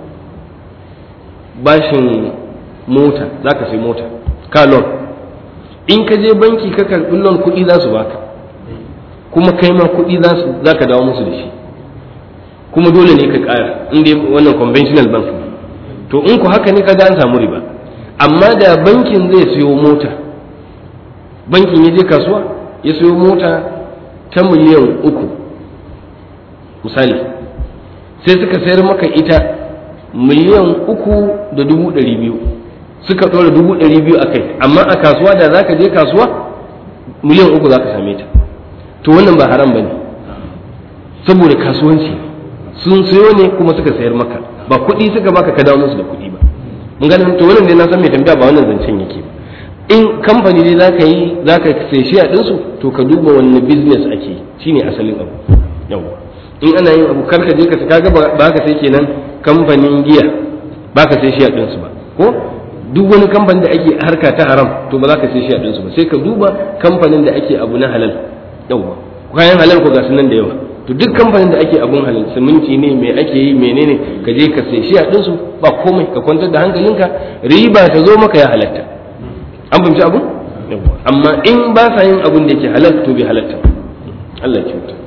B: bashin mota, za ka sai mota ka loan, in ka je banki ka karɓi loan kuɗi za su baka, kuma kai ma kuɗi za ka dawo musu da shi, kuma dole ne ka ƙara in dai wannan conventional bank. To in ku haka ne ka ga an samu riba. Amma da bankin zai siyo mota, bankin ya je kasuwa ya siyo mota ta miliyan uku misali, sai suka sayar maka ita miliyan uku da dubu ɗari biyu, suka ɗora dubu ɗari biyu a kai, amma a kasuwa da za ka je kasuwa miliyan uku za ka same ta. To wannan ba haram ba ne, saboda kasuwanci sun sayo ne kuma suka sayar maka, ba kuɗi suka baka ka dawo musu da kuɗi ba. Mun gane to wannan dai na san mai tambaya ba wannan zancen yake ba. In kamfani dai za ka yi za ka sai shi a ɗinsu, to ka duba wanne business ake yi, shine asalin abu. Yawwa, in ana yin abu kar ka je ka kaga ba ka sai kenan kamfanin giya ba ka sai shi a ɗinsu ba, ko duk wani kamfanin da ake harka ta haram to ba za ka sai shi a ɗinsu ba, sai ka duba kamfanin da ake abu na halal. Yawwa, kayan halal ko ga su nan da yawa. To duk kamfanin da ake abun halal, siminti ne mai ake yi menene, ka je ka sai shi a ɗinsu ba komai, ka kwantar da hankalinka, riba ta zo maka ya halatta. An fahimci abun? Amma in ba sa yin abun da yake halal to bai halatta. Allah ya kyauta.